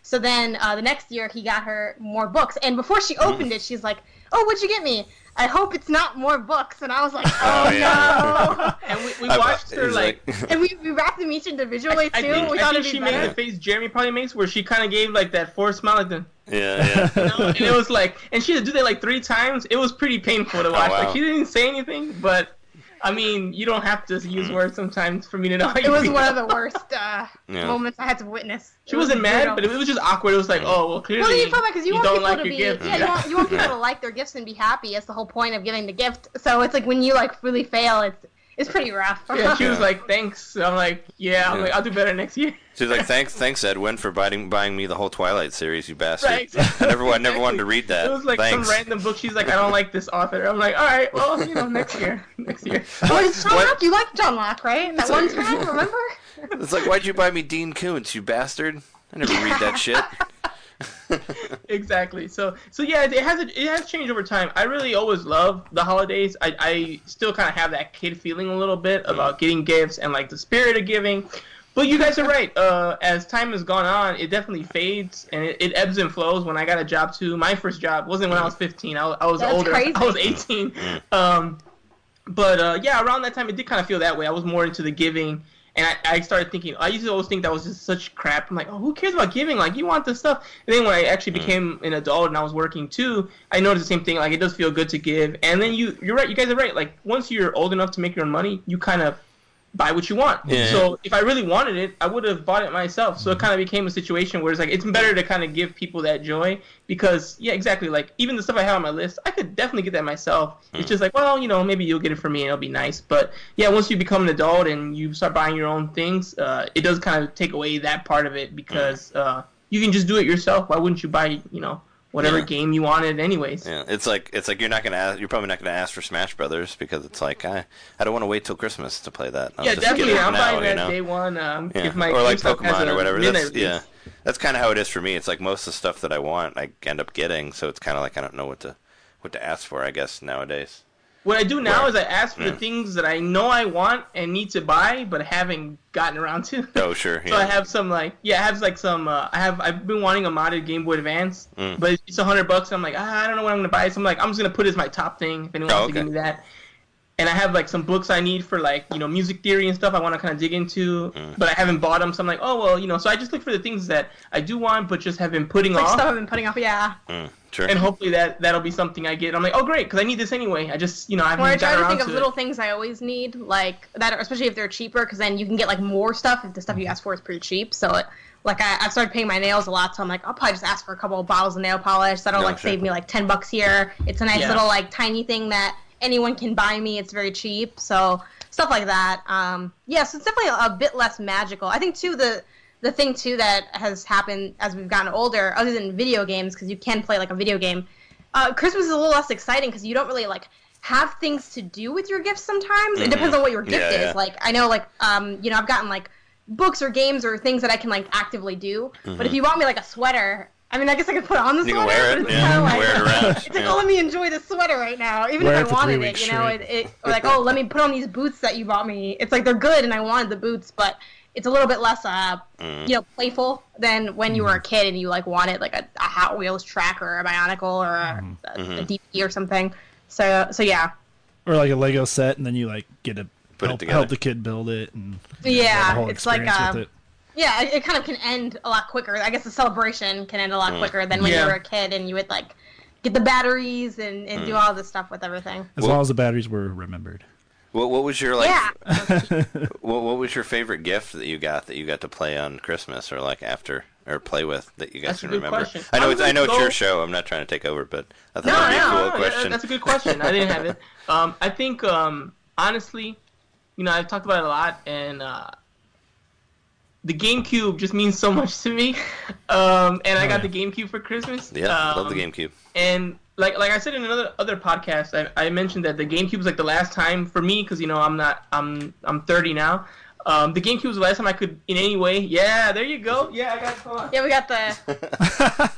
So then uh, the next year he got her more books, and before she opened it, she's like, "Oh, what'd you get me? I hope it's not more books." And I was like, "Oh,
Oh, yeah.
no!"
And we, we
I-
watched her
he's
like.
And we, we wrapped them each individually too.
I think,
we
I
thought
think
it'd
she
be
made
better.
the face Jeremy probably makes, where she kind of gave like that forced smile, like the,
yeah, yeah.
you know? And it was like, and she had to do that like three times. It was pretty painful to watch.
wow.
Like she didn't say anything, but I mean, you don't have to use words sometimes for me to know how you
It was
feel.
one of the worst uh,
Yeah.
moments I had to witness.
She
It was
wasn't mad,
brutal.
but it was just awkward. It was like, oh, well, clearly
Well, then you feel bad because you, want
don't
people
like
to
your
be,
gift.
yeah, you want, you want people to like their gifts and be happy. It's the whole point of giving the gift. So it's like when you like really fail, it's it's pretty rough.
Yeah, she was
Yeah.
like, thanks. I'm like, yeah, I'm
Yeah.
like, I'll do better next year.
She's like, thanks, thanks, Edwin, for buying buying me the whole Twilight series, you bastard.
Right.
I never, I never wanted to read that.
It was like
thanks.
some random book. She's like, I don't like this author. I'm like, all right, well, you know, next year, next year.
Well, it's John
What?
Locke. You liked John Locke, right? That one time, remember?
It's like, why'd you buy me Dean Koontz, you bastard? I never read that shit.
Exactly. So, so yeah, it has it has changed over time. I really always love the holidays. I, I still kind of have that kid feeling a little bit about getting gifts and like the spirit of giving. But you guys are right. Uh, as time has gone on, it definitely fades and it, it ebbs and flows. When I got a job too, my first job wasn't when I was fifteen. I, was- I was
That's
older.
crazy.
I was eighteen. Um, but uh, yeah, around that time, it did kind of feel that way. I was more into the giving. And I, I started thinking, I used to always think that was just such crap. I'm like, oh, who cares about giving? Like, you want this stuff. And then when I actually became an adult and I was working too, I noticed the same thing. Like, it does feel good to give. And then you, you're right. You guys are right. Like, once you're old enough to make your own money, you kind of buy what you want.
Yeah.
So if I really wanted it, I would have bought it myself. So it kind of became a situation where it's like, it's better to kind of give people that joy because, yeah, exactly. Like, even the stuff I have on my list, I could definitely get that myself. It's just like, well, you know, maybe you'll get it for me and it'll be nice. But yeah, once you become an adult and you start buying your own things, uh, it does kind of take away that part of it because uh, you can just do it yourself. Why wouldn't you buy, you know, whatever
Yeah.
game you wanted anyways?
Yeah, it's like it's like you're not gonna ask, you're probably not gonna ask for Smash Brothers because it's like I I don't want to wait till Christmas to play that. I'll
Yeah,
just get
definitely.
it
I'm
now,
buying
you
that
know?
day one. Um,
Yeah.
If my
or like
GameStop has
Pokemon
a
or whatever.
midnight
That's, yeah,
release.
that's kind of how it is for me. It's like most of the stuff that I want, I end up getting. So it's kind of like I don't know what to what to ask for. I guess nowadays.
What I do now
Right.
is I ask for
Yeah.
the things that I know I want and need to buy, but haven't gotten around to.
Oh sure.
So I
Yeah.
have some like yeah, I have like some. Uh, I have I've been wanting a modded Game Boy Advance,
Mm.
but it's a hundred bucks. I'm like ah, I don't know what I'm gonna buy. So I'm like I'm just gonna put it as my top thing if anyone
Oh,
wants to
okay.
give me that. And I have like some books I need for like you know music theory and stuff I want to kind of dig into,
Mm.
but I haven't bought them. So I'm like oh well you know. So I just look for the things that I do want, but just have been putting
Like
off.
stuff I've been putting off. Yeah.
Mm, sure.
And hopefully that that'll be something I get. I'm like, oh great, because I need this anyway. I just you know I haven't
Or I try
gotten
to
around
think of
to
little
it.
things I always need, like that, especially if they're cheaper, because then you can get like more stuff if the stuff you ask for is pretty cheap. So, it, like I, I've started paying my nails a lot, so I'm like, I'll probably just ask for a couple of bottles of nail polish. That'll
Yeah,
like
sure.
save me like ten bucks here. It's a nice
Yeah.
little like tiny thing that anyone can buy me. It's very cheap, so stuff like that. Um, yeah, so it's definitely a, a bit less magical. I think too the the thing too that has happened as we've gotten older, other than video games, because you can play like a video game. Uh, Christmas is a little less exciting because you don't really like have things to do with your gifts sometimes. It depends on what your gift
Yeah,
is.
yeah.
Like I know like um you know I've gotten like books or games or things that I can like actively do. But if you want me like a sweater, I mean I guess I could put on the
You
sweater.
can wear
but
it,
it's
yeah,
kinda like,
wear it around.
It's like
yeah.
oh let me enjoy this sweater right now, even
Wear
if
it
I
for
wanted
three
it.
weeks
You know
straight.
it, it or like oh let me put on these boots that you bought me. It's like they're good and I wanted the boots, but it's a little bit less uh
Mm.
you know playful than when you were a kid and you like wanted like a, a Hot Wheels track or a Bionicle or a, a,
Mm-hmm.
a D V D or something. So so yeah.
Or like a Lego set, and then you like get to
Put it
help,
together.
help the kid build it, and
Yeah,
have the whole
it's like,
experience
uh,
with it.
Yeah, it, it kind of can end a lot quicker. I guess the celebration can end a lot quicker than when
Yeah.
you were a kid and you would like get the batteries and, and
Mm.
do all this stuff with everything.
As
Well-
long as the batteries were remembered.
What what was your like?
Yeah.
What what was your favorite gift that you got that you got to play on Christmas or like after or play with that you guys
That's a
can
good
remember?
question.
I know
I'm
it's I
gonna
know it's
go-
your show. I'm not trying to take over, but I thought
No,
that'd be a
no,
cool
no,
question.
that's a good question. I didn't have it. Um, I think um, honestly, you know, I've talked about it a lot, and uh, the GameCube just means so much to me. Um, and I
Oh,
got
yeah.
the GameCube for Christmas.
Yeah, love the
Um,
GameCube.
And like like I said in another other podcast, I, I mentioned that the GameCube was like the last time for me because you know I'm not I'm I'm thirty now. Um, the GameCube was the last time I could in any way. Yeah, there you go. Yeah, I got it. Hold on.
Yeah, we got the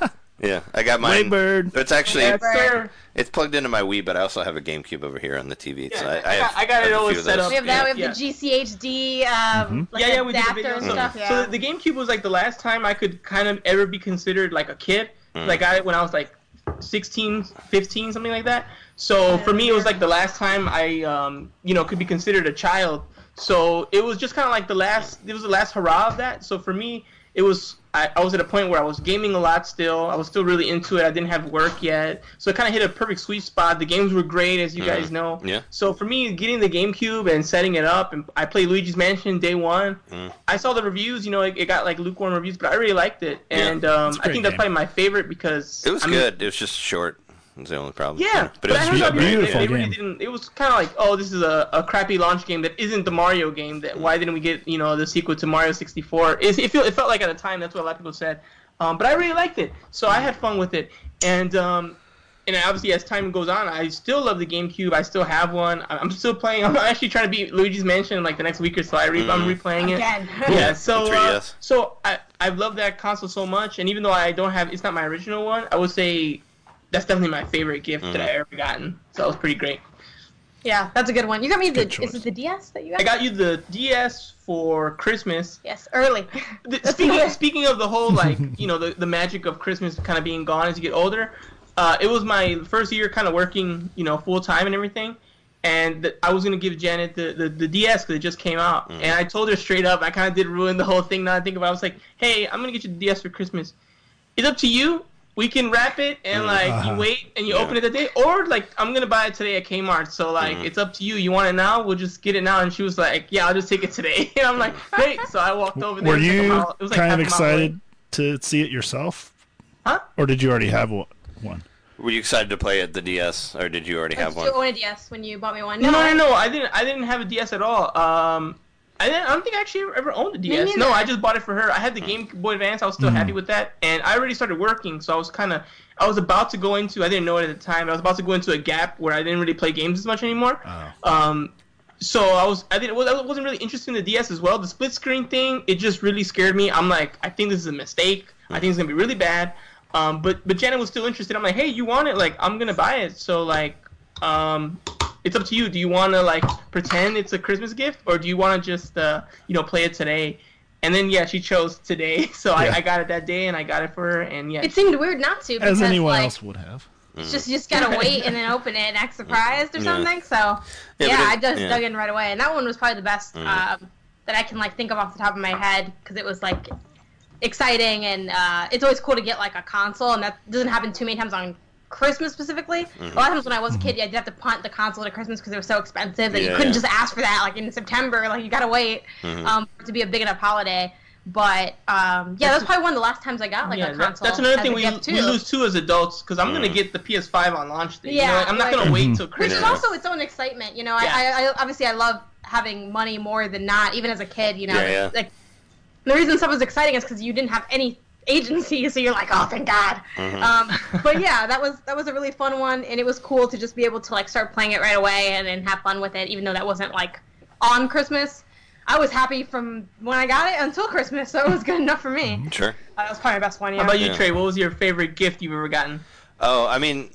Yeah, I got mine.
Waybird.
It's actually
Yes, sir.
it's plugged into my Wii, but I also have a GameCube over here on the T V.
Yeah,
so I,
I
I,
got-
have,
I got it
have a
always
few of
set
those.
up.
We have that. We have
Yeah.
the G C H D, um, like
yeah, yeah, we did the
adapter
videos.
and
Mhm.
stuff. Yeah.
So the GameCube was like the last time I could kind of ever be considered like a kid.
Mm.
Like I got it when I was like sixteen, fifteen, something like that. So for me, it was like the last time I, um, you know, could be considered a child. So it was just kind of like the last. It was the last hurrah of that. So for me, it was. I, I was at a point where I was gaming a lot still. I was still really into it. I didn't have work yet. So it kind of hit a perfect sweet spot. The games were great, as you
Mhm.
guys know.
Yeah.
So for me, getting the GameCube and setting it up, and I played Luigi's Mansion day one.
Mm.
I saw the reviews. You know, it, it got like lukewarm reviews, but I really liked it.
Yeah.
And um,
It's a
I
great
think that's
game.
probably my favorite because
It was
I mean,
good. It was just short. That's the only problem.
Yeah,
but it
I
was
heard
a
about
great
it.
beautiful
They
game.
really
game.
didn't. It was kind of like, oh, this is a, a crappy launch game that isn't the Mario game. That why didn't we get you know the sequel to Mario sixty-four? It, it, feel, it felt like at the time that's what a lot of people said. Um, but I really liked it, so I had fun with it. And um, and obviously as time goes on, I still love the GameCube. I still have one. I- I'm still playing. I'm actually trying to beat Luigi's Mansion like the next week or so. I re- I'm
Mm.
replaying it.
Again.
Yeah, so
The three D
uh,
S.
so I I love that console so much, and even though I don't have, it's not my original one. I would say that's definitely my favorite gift that I
Mhm.
ever gotten. So it was pretty great.
Yeah, that's a good one. You got me the.
Good choice.
Is it the D S that you got?
I got you the D S for Christmas.
Yes, early.
The-
That's
speaking
good.
speaking of the whole like you know the the magic of Christmas kind of being gone as you get older, uh, it was my first year kind of working you know full time and everything, and th- I was gonna give Janet the the, the D S because it just came out,
Mhm.
and I told her straight up. I kind of did ruin the whole thing. Now I think about, it, I was like, hey, I'm gonna get you the D S for Christmas. It's up to you. We can wrap it and
Mhm.
like
Uh-huh.
you wait and you
Yeah.
open it that day, or like I'm gonna buy it today at Kmart. So like
Mhm.
it's up to you. You want it now? We'll just get it now. And she was like, yeah, I'll just take it today. And I'm like, great. So I walked over there.
Were
and took a
you
mile- it was like
kind of
half a mile away.
excited to see it yourself?
Huh?
Or did you already have one? one?
Were you excited to play at the D S, or did you already have
Did
one?
you own a D S when you bought me one?
No, no,
I-
no, no. I didn't. I didn't have a D S at all. Um, I didn't. I don't think I actually ever owned a D S.
Me
No,
neither.
I just bought it for her. I had the Game Boy Advance. I was still
Mhm.
happy with that, and I already started working, so I was kind of. I was about to go into. I didn't know it at the time. I was about to go into a gap where I didn't really play games as much anymore.
Oh.
Um, so I was. I didn't. Well, I wasn't really interested in the D S as well. The split screen thing, it just really scared me. I'm like, I think this is a mistake. I think it's gonna be really bad. Um, but but Janet was still interested. I'm like, hey, you want it? Like, I'm gonna buy it. So like, um, it's up to you. Do you want to like pretend it's a Christmas gift, or do you want to just uh, you know play it today? And then yeah, she chose today. So
Yeah.
I, I got it that day, and I got it for her. And yeah,
It seemed weird not to.
As
Because,
anyone
like,
else would have.
It's just you just gotta wait and then open it and act surprised or
Yeah.
something. So
Yeah,
yeah,
but it-
I just
yeah.
dug in right away, and that one was probably the best
Mhm.
um, that I can like think of off the top of my head because it was like exciting and uh, it's always cool to get like a console, and that doesn't happen too many times on Christmas specifically.
Mhm.
A lot of times when I was a kid, yeah, I did have to punt the console to Christmas because it was so expensive that
Yeah,
you couldn't
yeah.
just ask for that like in September. Like you gotta wait
Mhm.
um, for it to be a big enough holiday. But um, yeah, that's probably one of the last times I got like
yeah,
a
that-
console.
that's another
as
thing
a
we,
gift,
we
too.
lose too as adults because I'm gonna
Mm.
get the P S five on launch day. You
Yeah,
know, like, I'm not
like-
gonna wait
Mhm.
till
Which
Christmas.
is
Yeah.
also its own excitement, you know.
Yeah.
I, I, I obviously I love having money more than not, even as a kid. You know,
Yeah, yeah.
like the reason stuff was exciting is because you didn't have any agency, so you're like, oh, thank God.
Mhm.
Um, but yeah, that was that was a really fun one, and it was cool to just be able to like start playing it right away and then have fun with it, even though that wasn't like on Christmas. I was happy from when I got it until Christmas, so it was good enough for me.
Sure.
Uh, that was probably my best one. Yeah.
How about you,
Yeah.
Trey? What was your favorite gift you've ever gotten?
Oh, I mean,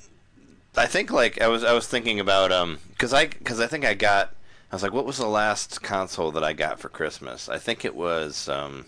I think like I was I was thinking about um because I because I think I got I was like, what was the last console that I got for Christmas? I think it was um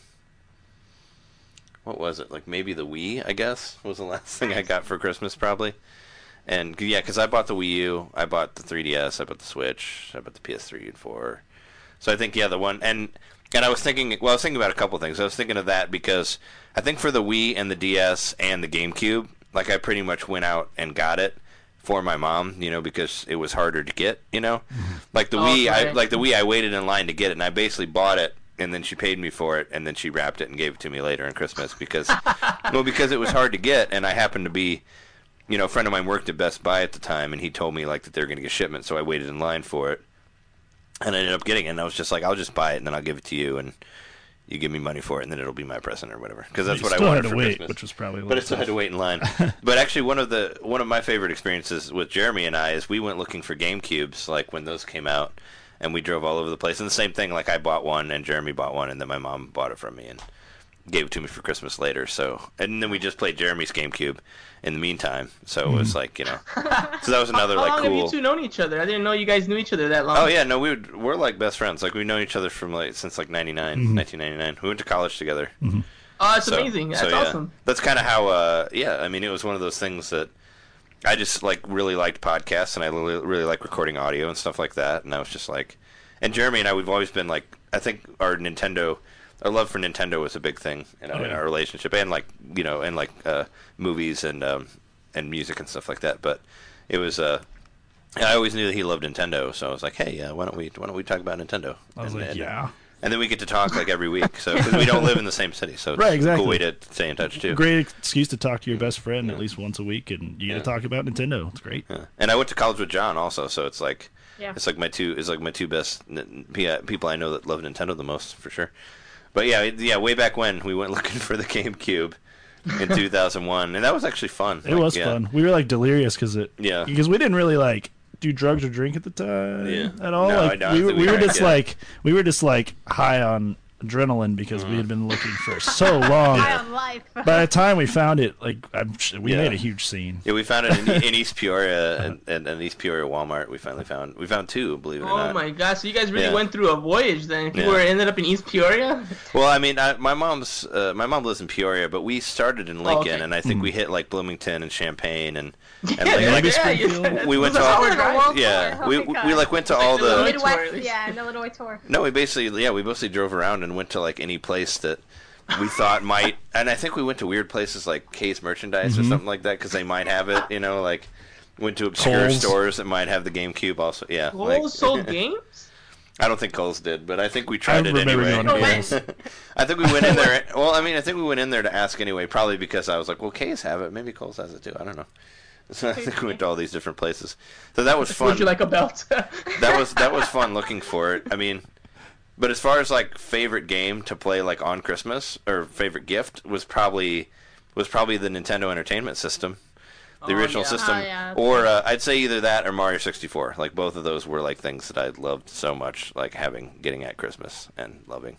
what was it, like maybe the Wii, I guess was the last thing I got for Christmas probably. And yeah, because I bought the Wii U, I bought the three D S, I bought the Switch, I bought the P S three and four. So I think yeah, the one and and I was thinking well, I was thinking about a couple things. I was thinking of that because I think for the Wii and the D S and the GameCube, like I pretty much went out and got it for my mom, you know, because it was harder to get, you know. Like the
Oh,
Wii, I
okay.
like the Wii, I waited in line to get it, and I basically bought it, and then she paid me for it, and then she wrapped it and gave it to me later on Christmas because, well, because it was hard to get, and I happened to be, you know, a friend of mine worked at Best Buy at the time, and he told me like that they were going to get shipment, so I waited in line for it, and I ended up getting it, and I was just like, I'll just buy it, and then I'll give it to you, and you give me money for it, and then it'll be my present or whatever, because that's
You
what I
still
wanted
had to
for
wait,
Christmas.
which was probably a
But I
little
still had to
tough.
wait in line. But actually, one of the one of my favorite experiences with Jeremy and I is we went looking for GameCubes, like when those came out, and we drove all over the place. And the same thing, like I bought one, and Jeremy bought one, and then my mom bought it from me, and gave it to me for Christmas later. So, and then we just played Jeremy's GameCube in the meantime. So it was like, you know, so that was another
How
like
long
cool.
have you two known each other? I didn't know you guys knew each other that long.
Oh yeah, no, we would, we're like best friends. Like we've known each other from like since like ninety-nine,
Mm-hmm.
nineteen ninety-nine. We went to college together.
Mm-hmm.
Oh, that's
So-
amazing. That's
so, yeah.
awesome.
That's kind of how. Uh, yeah, I mean, it was one of those things that I just like really liked podcasts, and I really really like recording audio and stuff like that. And I was just like, and Jeremy and I, we've always been like, I think our Nintendo, our love for Nintendo was a big thing in, our
Oh,
in
yeah.
our relationship, and like you know, and like uh, movies and um, and music and stuff like that. But it was. Uh, and I always knew that he loved Nintendo, so I was like, hey, uh, why don't we why don't we talk about Nintendo?
I was
and,
like,
and,
yeah.
And then we get to talk like every week, so because we don't live in the same city, so it's
Right,
a
exactly.
cool way to stay in touch too.
Great excuse to talk to your best friend at least once a week, and you get
Yeah.
to talk about Nintendo. It's great.
Yeah. And I went to college with John also, so it's like
Yeah.
it's like my two it's like my two best n- p- people I know that love Nintendo the most for sure. But yeah, it- yeah, way back when we went looking for the GameCube in two thousand one, and that was actually fun.
It
Like,
was
yeah.
fun. We were like delirious because it.
Yeah.
Because we didn't really like do drugs or drink at the time
Yeah.
at all.
No, I
like
don't
we,
think
were-
we
we were
drank,
just
yeah.
like we were just like high on adrenaline because we had been looking for so long.
High on life.
By the time we found it, like I'm, sh- we
Yeah.
made a huge scene.
Yeah, we found it in, in East Peoria, and, and, and East Peoria Walmart. We finally found we found two, believe it or
Oh
not.
my gosh! So you guys really
Yeah.
went through a voyage then. If you
Yeah.
were ended up in East Peoria.
Well, I mean, I, my mom's uh, my mom lives in Peoria, but we started in Lincoln,
okay.
and I think we hit like Bloomington and Champaign, and, and
Yeah,
like,
yeah,
like,
yeah,
Springfield.
yeah.
We went
Those
to
are
all-
hour drives.
yeah, we
Oh my
we
God.
like went to all
the
the.
Illinois
Midwest,
tour.
yeah, an Illinois tour.
No, we basically yeah we mostly drove around and went to like any place that we thought might, and I think we went to weird places like Case Merchandise or something like that because they might have it, you know, like went to obscure
Kohl's.
stores that might have the GameCube also. Yeah,
Whole
like,
sold games.
I don't think Kohl's did, but I think we tried it
remember
anyway.
going to
Kohl's.
I think we went in there. Well, I mean, I think we went in there to ask anyway, probably because I was like, well, Case have it, maybe Kohl's has it too. I don't know. So I think we went to all these different places. So that was fun.
Would you like a belt?
that was that was fun looking for it. I mean, but as far as like favorite game to play like on Christmas or favorite gift was probably was probably the Nintendo Entertainment System, the
Oh,
original
yeah.
system,
Oh, yeah.
or uh, I'd say either that or Mario sixty-four. Like both of those were like things that I loved so much, like having, getting at Christmas and loving,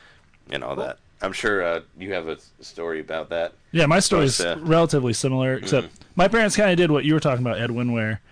and all that. I'm sure uh, you have a s- story about that.
Yeah, my story's
Close, uh,
relatively similar, except my parents kind of did what you were talking about, Edwin, where,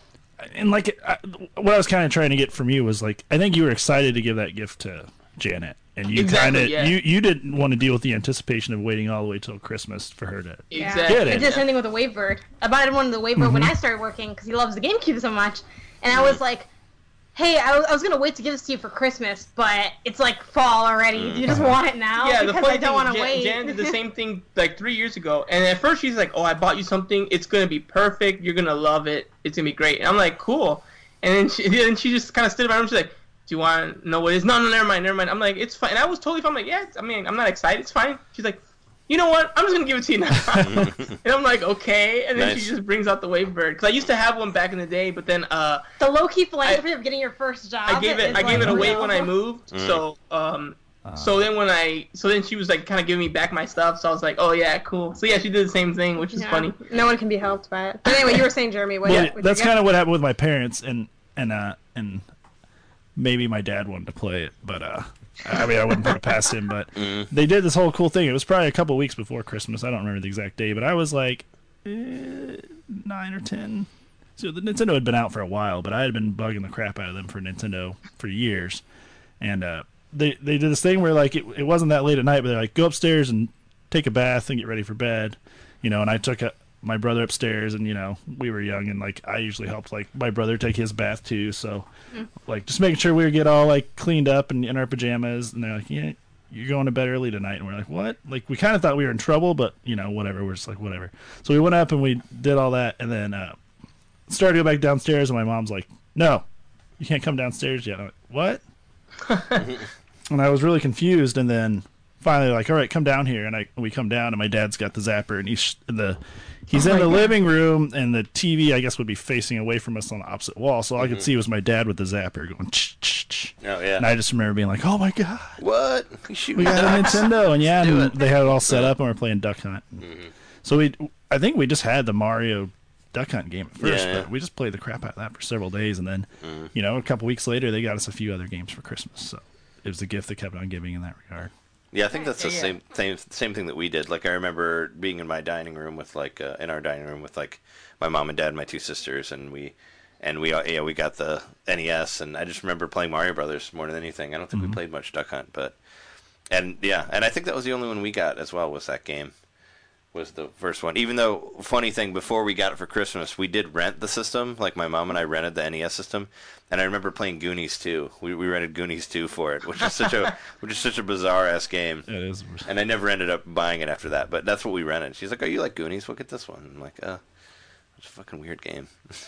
and like, I, what I was kind of trying to get from you was like, I think you were excited to give that gift to Janet, and you
Exactly,
kind of
yeah.
you you didn't want to deal with the anticipation of waiting all the way till Christmas for her to.
Yeah.
Exactly.
Get it.
I did the same thing with the Wavebird. I bought one of the Wavebird when I started working because he loves the GameCube so much, and I was like, "Hey, I was, I was gonna wait to give this to you for Christmas, but it's like fall already. Do you just want it now?
Yeah, the
because
funny
I don't
thing
want
is
to
Jan,
wait."
Jan did the same thing like three years ago, and at first she's like, "Oh, I bought you something. It's gonna be perfect. You're gonna love it. It's gonna be great." And I'm like, "Cool." And then she, then she just kind of stood in my room. She's like, "Do you want to know what it is?" No, no, never mind, never mind. I'm like, "It's fine." And I was totally fine. I'm like, "Yeah, it's, I mean, I'm not excited. It's fine." She's like, "You know what? I'm just gonna give it to you now." And I'm like, "Okay." And then
Nice.
she just brings out the Wavebird because I used to have one back in the day, but then uh,
The low-key philanthropy of getting your first job.
I gave it
is,
I gave
like,
it away
real.
when I moved.
Mm.
So um so then when I so then she was like kind of giving me back my stuff. So I was like, "Oh yeah, cool." So yeah, she did the same thing, which is
Yeah.
funny.
No one can be helped by it. But anyway, you were saying, Jeremy, what?
Well,
what
that's kind of what happened with my parents, and and uh and maybe my dad wanted to play it, but uh, I mean I wouldn't put it past him. But they did this whole cool thing. It was probably a couple weeks before Christmas. I don't remember the exact day, but I was like eh, nine or ten. So the Nintendo had been out for a while, but I had been bugging the crap out of them for Nintendo for years, and uh, they they did this thing where like it it wasn't that late at night, but they're like go upstairs and take a bath and get ready for bed, you know. And I took a my brother upstairs, and you know we were young, and like I usually helped like my brother take his bath too, so like just making sure we would get all like cleaned up and in our pajamas. And they're like, yeah, you're going to bed early tonight. And we're like, what? Like we kind of thought we were in trouble, but you know whatever. We're just like whatever. So we went up and we did all that, and then uh, started to go back downstairs, and my mom's like, no, you can't come downstairs yet. I'm like, what? And I was really confused, and then finally like, all right, come down here. And I we come down, and my dad's got the zapper, and he's in the he's
Oh
in
my
the
God.
living room, and the T V I guess would be facing away from us on the opposite wall, so all I could see was my dad with the zapper going ch ch ch.
Oh yeah.
And I just remember being like, oh my god,
What? You shooting
we got a
ducks?
Nintendo. And yeah,
Do
and
it.
they had it all set up, and we're playing Duck Hunt. So we I think we just had the Mario Duck Hunt game at first,
Yeah, yeah.
but we just played the crap out of that for several days, and then you know a couple weeks later they got us a few other games for Christmas. So it was a gift that kept on giving in that regard.
Yeah, I think that's
Yeah,
the
yeah.
same same same thing that we did. Like I remember being in my dining room with like uh, in our dining room with like my mom and dad, and my two sisters, and we and we uh, yeah we got the N E S, and I just remember playing Mario Brothers more than anything. I don't think
Mhm.
we played much Duck Hunt, but and yeah, and I think that was the only one we got as well. Was that game was the first one? Even though funny thing, before we got it for Christmas, we did rent the system. Like my mom and I rented the N E S system. And I remember playing Goonies two. We we rented Goonies two for it, which is such a which is such a bizarre ass game.
It is.
And I never ended up buying it after that. But that's what we rented. She's like, "Oh, you like Goonies? We'll get this one." I'm like, "Uh, it's a fucking weird game."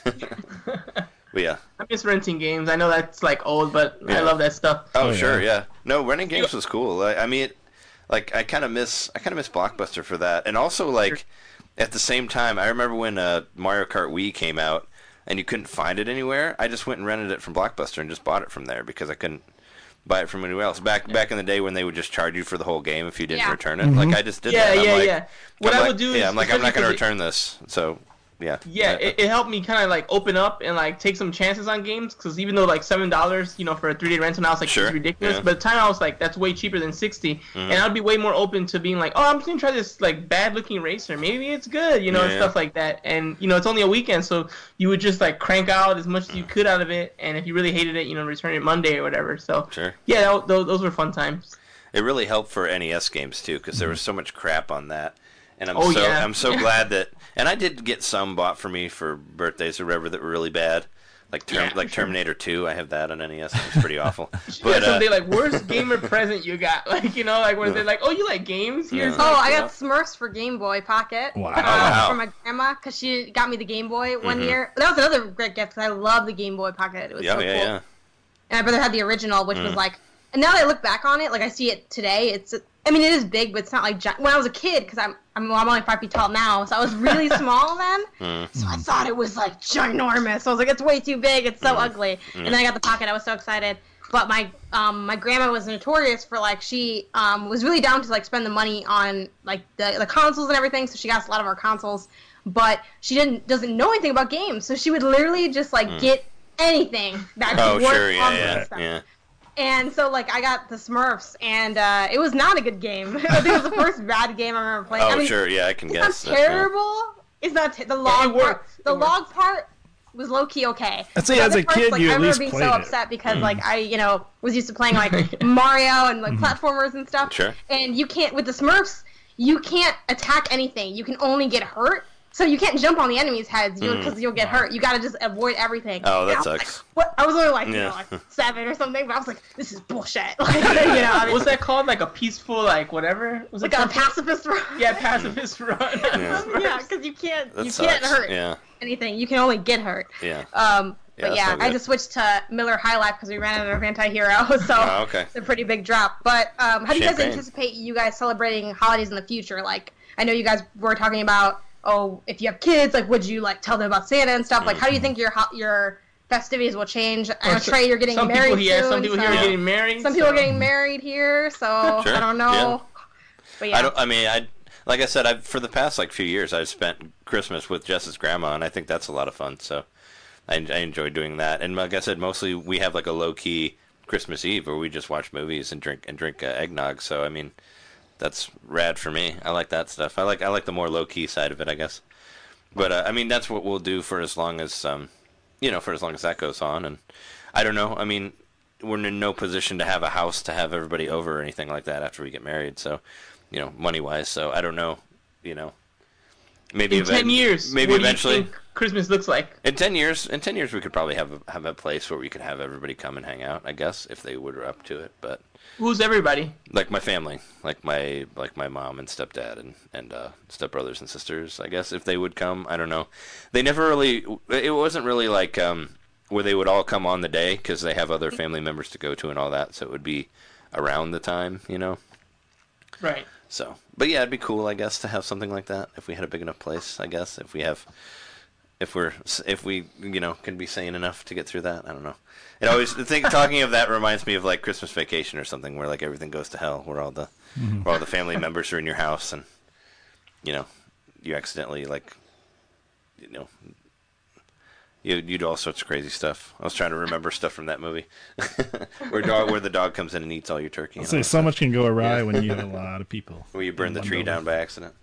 But yeah.
I miss renting games. I know that's like old, but
Yeah.
I love that stuff.
Oh,
Oh,
sure,
yeah.
yeah. No, renting games was cool. I, I mean, like I kind of miss I kind of miss Blockbuster for that, and also like at the same time, I remember when uh, Mario Kart Wii came out. And you couldn't find it anywhere. I just went and rented it from Blockbuster and just bought it from there because I couldn't buy it from anywhere else. Back back in the day when they would just charge you for the whole game if you didn't
Yeah.
return it.
Mhm.
Like I just did
Yeah,
that. I'm
yeah,
like,
yeah. What
I'm
I
like-
would do
yeah,
is
I'm like I'm not going to
especially
return this. So yeah,
Yeah,
Uh,
it, it helped me kind of like open up and like take some chances on games because even though like seven dollars, you know, for a three day rental, now it's like
Sure,
it's ridiculous.
yeah.
But at the time I was like, that's way cheaper than sixty,
Mhm.
and I'd be way more open to being like, oh, I'm just gonna try this like bad looking racer. Maybe it's good, you know,
Yeah,
and
yeah.
stuff like that. And you know, it's only a weekend, so you would just like crank out as much as you could out of it, and if you really hated it, you know, return it Monday or whatever. So
sure.
yeah, that, those those were fun times.
It really helped for N E S games too because there was so much crap on that. And I'm
Oh,
so
yeah.
I'm so glad that, and I did get some bought for me for birthdays or whatever that were really bad, like term,
Yeah,
like
for sure.
Terminator two. I have that on N E S. It's pretty awful.
yeah,
But uh,
someday like worst gamer present you got, like you know, like where they're like, oh, you like games? Here's
Yeah.
Oh,
like,
I
you
got Smurfs for Game Boy Pocket.
Wow.
uh,
Oh, wow.
From my grandma, because she got me the Game Boy one
Mhm.
year. That was another great gift, because I love the Game Boy Pocket. It was
yeah,
so
yeah,
cool.
yeah.
And my brother had the original, which was
Mm.
like, and now that I look back on it, like I see it today, it's, I mean, it is big, but it's not like, gi- when I was a kid, because I'm, I'm, well, I'm only five feet tall now, so I was really small then,
Mm.
so I thought it was like ginormous. So I was like, it's way too big, it's so
Mm.
ugly. And then I got the Pocket, I was so excited. But my um my grandma was notorious for like she um was really down to like spend the money on like the the consoles and everything, so she got us a lot of our consoles. But she didn't doesn't know anything about games, so she would literally just like
Mm.
get anything that
Oh,
could work
sure, yeah,
on the
yeah,
system.
yeah.
And so like I got the Smurfs, and uh, it was not a good game. I think it was the first bad game I remember playing.
Oh,
I mean,
sure, yeah, I can
it's
guess.
not
that, yeah.
terrible. It's not t- the log
it
part.
worked.
The
It worked.
log part was low key okay.
I'd say
The
as
other
a
parts,
kid,
like,
you
I
at
remember
least
being
played
so
it.
upset because
Mm.
like I, you know, was used to playing like Mario and like platformers and stuff.
Sure.
And you can't with the Smurfs, you can't attack anything. You can only get hurt. So you can't jump on the enemy's heads because
Mm.
you'll get hurt. You gotta just avoid everything.
Oh, that
And I was
sucks.
Like, what? I was only like, you
Yeah.
know, like seven or something, but I was like, this is bullshit. Like, you know, I mean,
What's that called? Like a peaceful, like whatever. Was
like
it
a pacifist run.
Yeah, pacifist run.
Yeah.
yeah, because you can't,
That
you
sucks.
can't hurt
Yeah,
anything. You can only get hurt.
yeah.
Um,
Yeah,
but
that's
yeah,
no
I
good.
just switched to Miller High Life because we ran out of anti-hero, so
Oh, okay.
it's a pretty big drop. But um, how do you guys
Champagne.
anticipate you guys celebrating holidays in the future? Like, I know you guys were talking about, oh, if you have kids, like, would you like tell them about Santa and stuff? Like, how do you think your ho- your festivities will change? I know
Or so-
Trey, you're getting
some
married
people here,
soon.
some people here
so-
are getting married.
some people
so-
are getting married here, so
Sure,
I don't know. But yeah,
I don't. I mean, I like I said, I've for the past like few years, I've spent Christmas with Jess's grandma, and I think that's a lot of fun. So I, I enjoy doing that. And like I said, mostly we have like a low key Christmas Eve where we just watch movies and drink and drink uh, eggnog. So I mean, that's rad for me. I like that stuff. I like I like the more low key side of it, I guess. But uh, I mean, that's what we'll do for as long as um, you know, for as long as that goes on. And I don't know. I mean, we're in no position to have a house to have everybody over or anything like that after we get married. So, you know, money wise. So I don't know. You know, maybe
In
event-
ten years,
maybe
what do you
eventually.
think Christmas looks like?
In ten years, in ten years, we could probably have a, have a place where we could have everybody come and hang out. I guess if they were up to it, but
Who's everybody?
like my family, like my like my mom and stepdad and and uh, stepbrothers and sisters. I guess if they would come, I don't know. They never really. It wasn't really like um, where they would all come on the day because they have other family members to go to and all that. So it would be around the time, you know.
Right.
So, but yeah, it'd be cool, I guess, to have something like that if we had a big enough place. I guess if we have, if we're, if we, you know, can be sane enough to get through that. I don't know. It always, the thing, talking of that reminds me of like Christmas Vacation or something, where like everything goes to hell, where all the,
Mhm.
where all the family members are in your house, and you know, you accidentally like, you know, You you do all sorts of crazy stuff. I was trying to remember stuff from that movie, where dog where the dog comes in and eats all your turkey.
I'll
and
say
all
so
that
much can go awry
Yeah.
when you have a lot of people.
Where you burn
in
the
one
tree
building.
down by accident.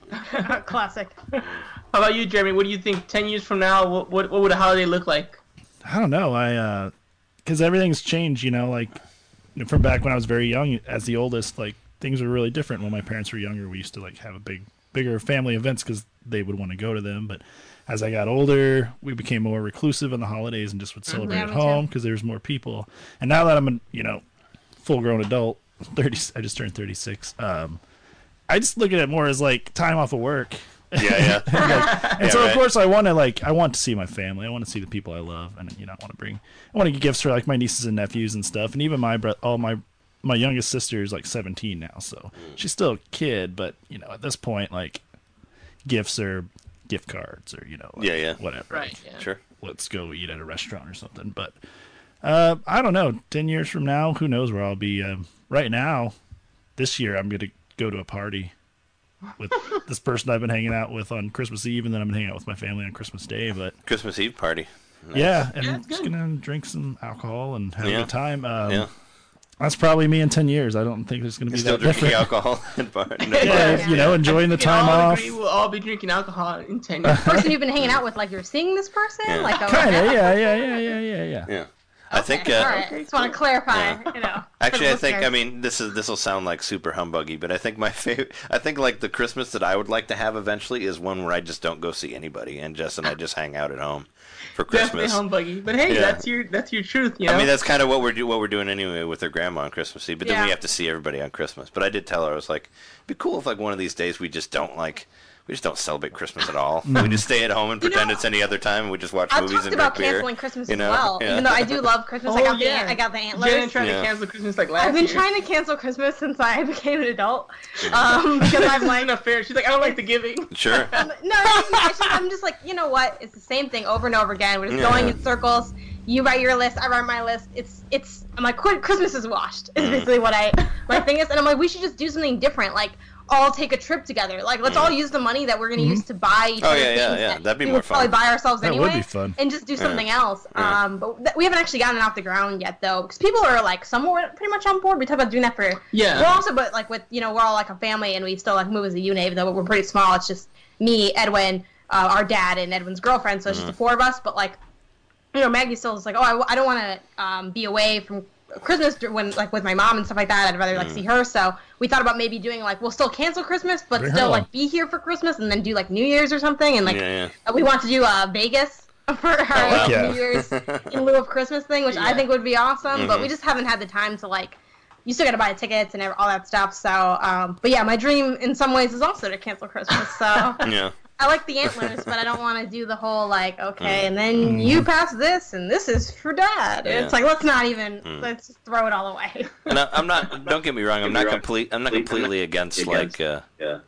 Classic.
How about you, Jeremy? What do you think? Ten years from now, what what, what would a holiday look like?
I don't know. I uh, because everything's changed. You know, like you know, from back when I was very young, as the oldest, like things were really different. When my parents were younger, we used to like have a big, bigger family events because they would want to go to them. But as I got older, we became more reclusive on the holidays and just would celebrate
Yeah,
at
me too.
home because there's more people. And now that I'm a you know full grown adult, thirty, I just turned thirty-six. Um, I just look at it more as like time off of work.
Yeah, yeah.
And
Yeah,
so of
right.
course I want to like I want to see my family. I want to see the people I love, and you know I want to bring I want to get gifts for like my nieces and nephews and stuff, and even my bro- all my my youngest sister is like seventeen now, so she's still a kid, but you know at this point like gifts are gift cards or you know like,
Yeah, yeah.
whatever.
Right.
Like,
Yeah.
Sure.
let's go eat at a restaurant or something. But uh, I don't know. Ten years from now, who knows where I'll be? Um, right now, this year I'm gonna go to a party with this person I've been hanging out with on Christmas Eve, and then I'm gonna hang out with my family on Christmas Day. But
Christmas Eve party. Nice.
yeah, and
Yeah,
I'm
it's
just
good.
gonna drink some alcohol and have
Yeah.
a good time. Um,
Yeah.
That's probably me in ten years. I don't think there's gonna be
Still
that
drinking
different.
alcohol and bar. No
Yeah,
bars.
you know, enjoying the
We can
time
all
off.
agree we'll all be drinking alcohol in ten years.
Person you've been hanging out with, like you're seeing this person,
Yeah.
like over
Kind of,
there?
yeah, yeah, yeah, yeah, yeah, yeah.
Yeah. I think.
Okay,
Uh,
all right. Just want to clarify.
Yeah.
You know. for
Actually,
the
I think. I
listeners.
mean, this is this will sound like super humbuggy, but I think my favorite. I think like the Christmas that I would like to have eventually is one where I just don't go see anybody, and Jess and I just hang out at home for
Definitely
Christmas.
humbuggy, but hey,
Yeah.
that's your that's your truth. You know.
I mean, that's kind of what we're do- what we're doing anyway with her grandma on Christmas Eve. But then
Yeah.
we have to see everybody on Christmas. But I did tell her I was like, it'd be cool if like one of these days we just don't like. We just don't celebrate Christmas at all. We just stay at home and
You
pretend
know,
it's any other time, and we just watch
I've
movies
talked
and
about
drink beer.
canceling Christmas
you
as
know?
well,
Yeah.
even though I do love Christmas. I
Oh,
got the
yeah.
I got the
Jen
antlers.
tried
Yeah.
to cancel Christmas like last
I've been
year.
trying to cancel Christmas since I became an adult, um, because I'm like,
Not fair. She's like, I don't like the giving.
Sure.
no, it's just, I'm just like, you know what? It's the same thing over and over again. We're just
Yeah.
going in circles. You write your list, I write my list. It's it's. I'm like, "Qu- Christmas is washed. Is
Mm.
basically what I my thing is, and I'm like, we should just do something different. Like, all take a trip together. Like, let's all use the money that we're gonna use to buy each
Mm. Oh,
other
yeah, yeah,
things
yeah.
that
That'd be
we
more
would probably
fun.
buy ourselves
That would
anyway,
be fun.
and just do something else.
Yeah.
Um, but th- we haven't actually gotten it off the ground yet, though, because people are like somewhat pretty much on board. We talk about doing that for
Yeah.
We're also, but like with you know, we're all like a family, and we still like move as a unit, even though we're pretty small. It's just me, Edwin, uh, our dad, and Edwin's girlfriend. So it's just the four of us. But like, you know, Maggie still is like, oh, I, w- I don't want to um, be away from Christmas dur- when like with my mom and stuff like that. I'd rather like see her. So we thought about maybe doing like we'll still cancel Christmas, but
Bring her
still
along.
like be here for Christmas, and then do like New Year's or something. And like
Yeah, yeah.
uh, we want to do uh, Vegas for our
wow.
like,
Yeah.
New Year's in lieu of Christmas thing, which I
Yeah.
think would be awesome. But
Mhm.
we just haven't had the time to like. You still got to buy tickets and ev- all that stuff. So, um, but yeah, my dream in some ways is also to cancel Christmas. So
Yeah.
I like the antlers, but I don't want to do the whole like, okay, and then you pass this, and this is for dad.
Yeah.
It's like let's not even let's just throw it all away.
And I, I'm not. Don't get me wrong. I'm
Get me
not
wrong.
complete. I'm not completely against like. Uh,
Yeah.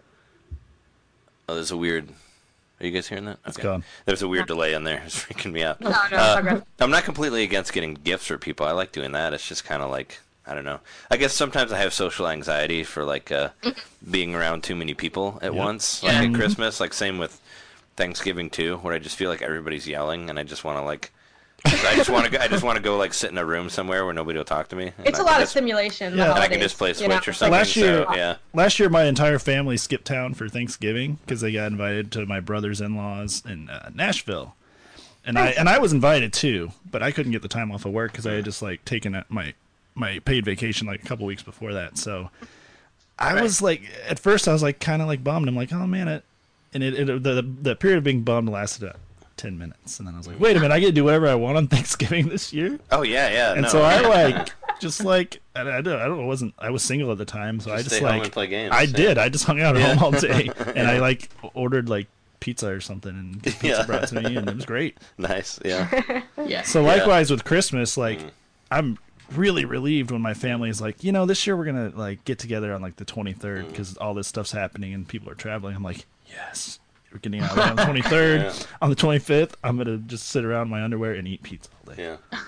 oh, there's a weird. Are you guys hearing that?
It's
Okay.
gone.
There's a weird delay in there. It's freaking me out.
no, no,
Uh,
it's all good.
I'm not completely against getting gifts for people. I like doing that. It's just kind of like I don't know. I guess sometimes I have social anxiety for like uh, being around too many people at
Yep.
once. Like
Yeah.
at Christmas, like same with Thanksgiving too, where I just feel like everybody's yelling and I just want to like. I just want to. Go, I just want to go like sit in a room somewhere where nobody will talk to me. and
It's
I
a
can
lot of
just-
stimulation. the
Yeah. And I
And I can
holidays,
just play
you
Switch
know?
or something.
Last year-
so, yeah.
Last year, my entire family skipped town for Thanksgiving because they got invited to my brother's in-laws in uh, Nashville, and I and I was invited too, but I couldn't get the time off of work because I had just like taken a- my my paid vacation like a couple weeks before that. So I
Right.
was like, at first I was like kind of like bummed. I'm like, oh man, it and it, it the the period of being bummed lasted about ten minutes, and then I was like, wait a minute, I get to do whatever I want on Thanksgiving this year.
Oh yeah, yeah.
And
no.
so I like just like I, I don't I don't know, I wasn't I was single at the time, so I
Just
just
stay
like
home and play games,
I
yeah.
did. I just hung out at
Yeah.
home all day, and I like ordered like pizza or something, and get pizza
Yeah.
brought to me, and it was great.
nice. Yeah.
Yeah.
So likewise with Christmas, like
Mm.
I'm really relieved when my family is like, you know, this year we're gonna like get together on like the twenty-third
Mm.
because all this stuff's happening and people are traveling. I'm like, yes. We're getting out on the twenty-third.
Yeah.
On the twenty-fifth, I'm gonna just sit around in my underwear and eat pizza all day.
Yeah.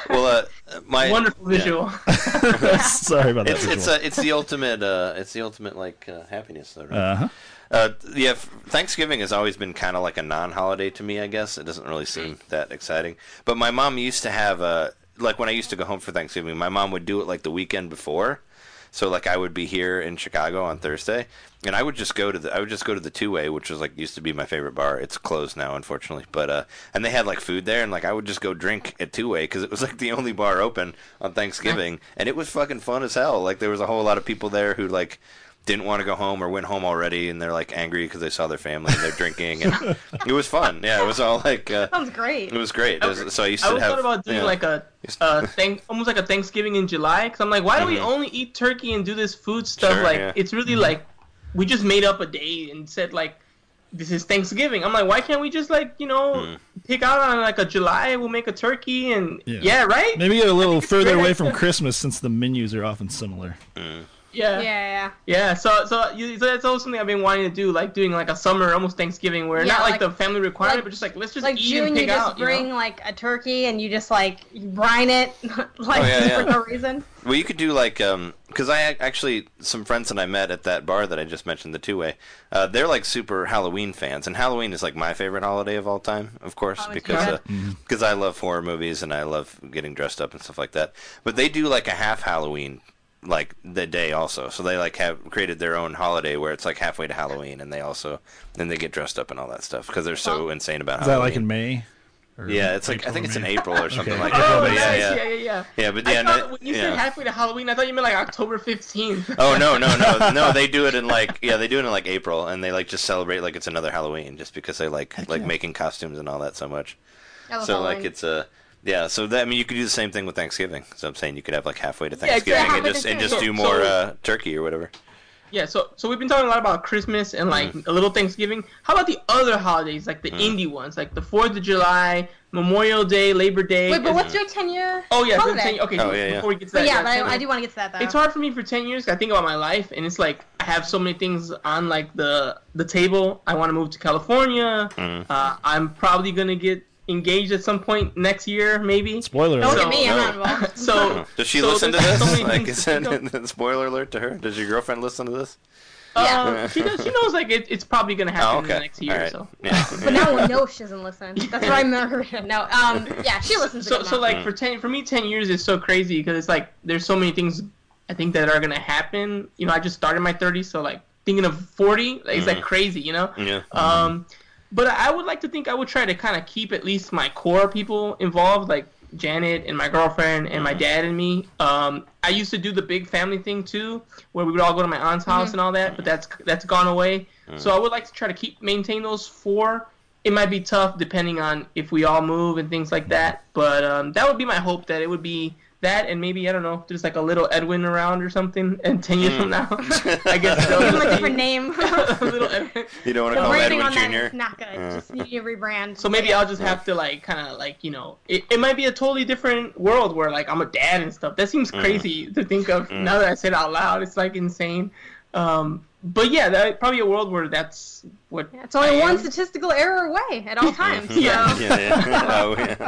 Well, uh, my
Wonderful visual.
Yeah. Sorry about that.
It's it's a, it's the ultimate uh it's the ultimate like uh, happiness though, right?
Uh huh.
Uh, yeah, Thanksgiving has always been kind of like a non-holiday to me, I guess. It doesn't really seem that exciting. But my mom used to have, uh, like when I used to go home for Thanksgiving, my mom would do it like the weekend before. So like I would be here in Chicago on Thursday, and I would just go to the I would just go to the Two Way, which was like used to be my favorite bar. It's closed now, unfortunately. But uh, and they had like food there, and like I would just go drink at Two Way because it was like the only bar open on Thanksgiving, and it was fucking fun as hell. Like there was a whole lot of people there who like didn't want to go home or went home already, and they're like angry because they saw their family and they're drinking, and it was fun. Yeah, it was all like uh,
Sounds great.
it was great. It was, so I used to
I always
have
thought about doing
yeah.
like a, a thing, almost like a Thanksgiving in July, because I'm like, why do we
Mhm.
only eat turkey and do this food stuff?
Sure,
like,
yeah.
it's really like, we just made up a day and said like, this is Thanksgiving. I'm like, why can't we just like, you know,
Mm.
pick out on like a July, we'll make a turkey and
Yeah.
yeah, right?
Maybe a little further
great
away
idea.
from Christmas since the menus are often similar.
Mm.
Yeah.
Yeah,
yeah.
yeah.
So, so, you, so that's always something I've been wanting to do, like doing like a summer, almost Thanksgiving, where
Yeah,
not like,
like-
the family requirement,
like-
but just like let's just
Like
eat
June,
and
you
pick
just
out.
bring
You know?
like a turkey and you just like you brine it, like
Oh, yeah,
for
yeah.
no reason.
Well, you could do like, um, because I ac- actually, some friends that I met at that bar that I just mentioned, the Two Way, uh, they're like super Halloween fans, and Halloween is like my favorite holiday of all time, of course,
Oh, it's
because
good.
uh, because I love horror movies and I love getting dressed up and stuff like that. But they do like a half Halloween, like the day also, so they like have created their own holiday where it's like halfway to Halloween, and they also then they get dressed up and all that stuff because they're so insane about
Is that
Halloween.
like in May? Or
Yeah, it's like I
April
think
or
it's in
May?
April or something
Okay.
like
Oh,
that. But
nice.
yeah,
yeah,
yeah,
yeah, yeah.
yeah. But
I
yeah,
thought
no-
when you
yeah.
said halfway to Halloween, I thought you meant like October fifteenth.
Oh no no no no! They do it in like yeah they do it in like April, and they like just celebrate like it's another Halloween just because they like like
yeah.
making costumes and all that so much.
I love
So like
Halloween.
it's a yeah. So that I mean you could do the same thing with Thanksgiving. So I'm saying you could have like halfway to
Yeah, exactly.
Thanksgiving and
Halfway
just
to
and just do
Thanksgiving.
more
So-
uh, turkey or whatever.
Yeah, so so we've been talking a lot about Christmas and like
Mm.
a little Thanksgiving. How about the other holidays, like the indie ones, like the Fourth of July, Memorial Day, Labor Day?
Wait, but
Is-
what's your ten year?
Oh yeah, so
holiday?
ten, okay.
Oh,
so
yeah, yeah.
Before we get to
But
that,
yeah, but
ten
I, I
years.
do want to get to that though.
It's hard for me for ten years. 'Cause I think about my life, and it's like I have so many things on like the the table. I want to move to California.
Mm.
Uh, I'm probably gonna get engaged at some point next year, maybe.
Spoiler
Don't
alert.
look at me, I'm
no.
not involved.
So
Does she
so
listen to
there's
this?
so many
Like
things
is
to think
that spoiler alert to her? Does your girlfriend listen to this?
Yeah.
Uh, she, knows, she knows like it, it's probably gonna happen
Oh,
in
okay.
the next year
All
or
right.
so.
Yeah.
But now we know she doesn't listen. That's what I remember. No, um, yeah, she listens. a
So
good
so
amount.
like for ten for me ten years is so crazy because it's like there's so many things I think that are gonna happen. You know, I just started my thirties, so like thinking of forty, like, it's like
Mhm.
crazy, you know.
Yeah.
Um, but I would like to think I would try to kind of keep at least my core people involved, like Janet and my girlfriend and my dad and me. Um, I used to do the big family thing too, where we would all go to my aunt's house and all that, but that's that's gone away. So I would like to try to keep maintain those four. It might be tough depending on if we all move and things like that, but um, that would be my hope that it would be that and maybe I don't know, there's like a little Edwin around or something, and ten years from now, I guess
Give him a
they'll
different name.
a little Edwin.
You don't want
The
to call him
branding
Edwin
on that
Junior
is not good.
Uh.
Just need to rebrand.
So maybe I'll just have to like kind of like you know it, it might be a totally different world where like I'm a dad and stuff. That seems crazy to think of now that I say it out loud. It's like insane. Um, but yeah, that probably a world where that's what.
Yeah, it's only
I
one
am.
statistical error away at all times. So.
Yeah.
Yeah, yeah. Oh, yeah.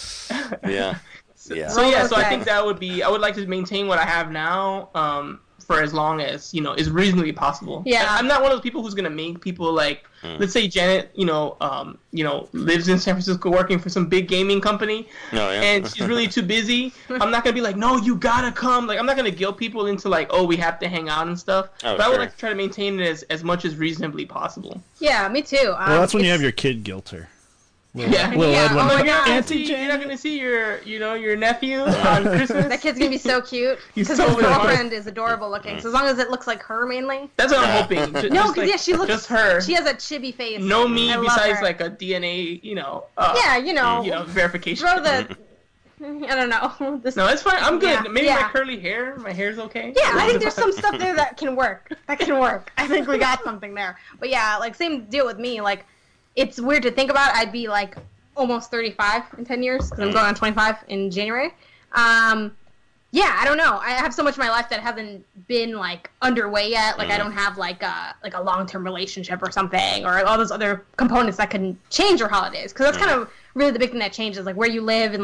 Yeah. Yeah.
So yeah, so I
Okay.
think that would be. I would like to maintain what I have now. Um, for as long as you know is reasonably possible.
Yeah.
I, I'm not one of those people who's gonna make people like.
Mm.
Let's say Janet, you know, um, you know, lives in San Francisco working for some big gaming company.
Oh, yeah.
And she's really too busy. I'm not gonna be like, no, you gotta come. Like, I'm not gonna guilt people into like, oh, we have to hang out and stuff.
Oh,
but I would
sure.
like to try to maintain it as, as much as reasonably possible.
Yeah, me too. Um,
Well, that's when you
it's-
have your kid guilt her. Little,
Yeah.
little
Yeah,
Edwin.
oh my
You're not, gonna
God.
see, you're not gonna see your, you know, your nephew on Christmas.
That kid's gonna be so cute
He's
because
so
his
adorable.
girlfriend is adorable looking. So as long as it looks like her mainly.
That's what I'm hoping. Just,
No,
just,
because
like,
yeah, she looks.
just her.
She has a chibi face.
no me
I love
besides
her.
like a D N A, you know. Uh,
Yeah, you know.
You know, verification.
Throw the. I don't know. This,
No, it's fine. I'm good.
Yeah,
Maybe
yeah.
my curly hair. My hair's okay.
Yeah, I think there's some stuff there that can work. That can work. I think we got something there. But yeah, like same deal with me. Like, it's weird to think about. I'd be like almost thirty-five in ten years because I'm going on twenty-five in January. Um, yeah, I don't know. I have so much of my life that hasn't been like underway yet. Like I don't have like a like a long-term relationship or something, or all those other components that can change your holidays. Because that's kind of really the big thing that changes, like where you live and like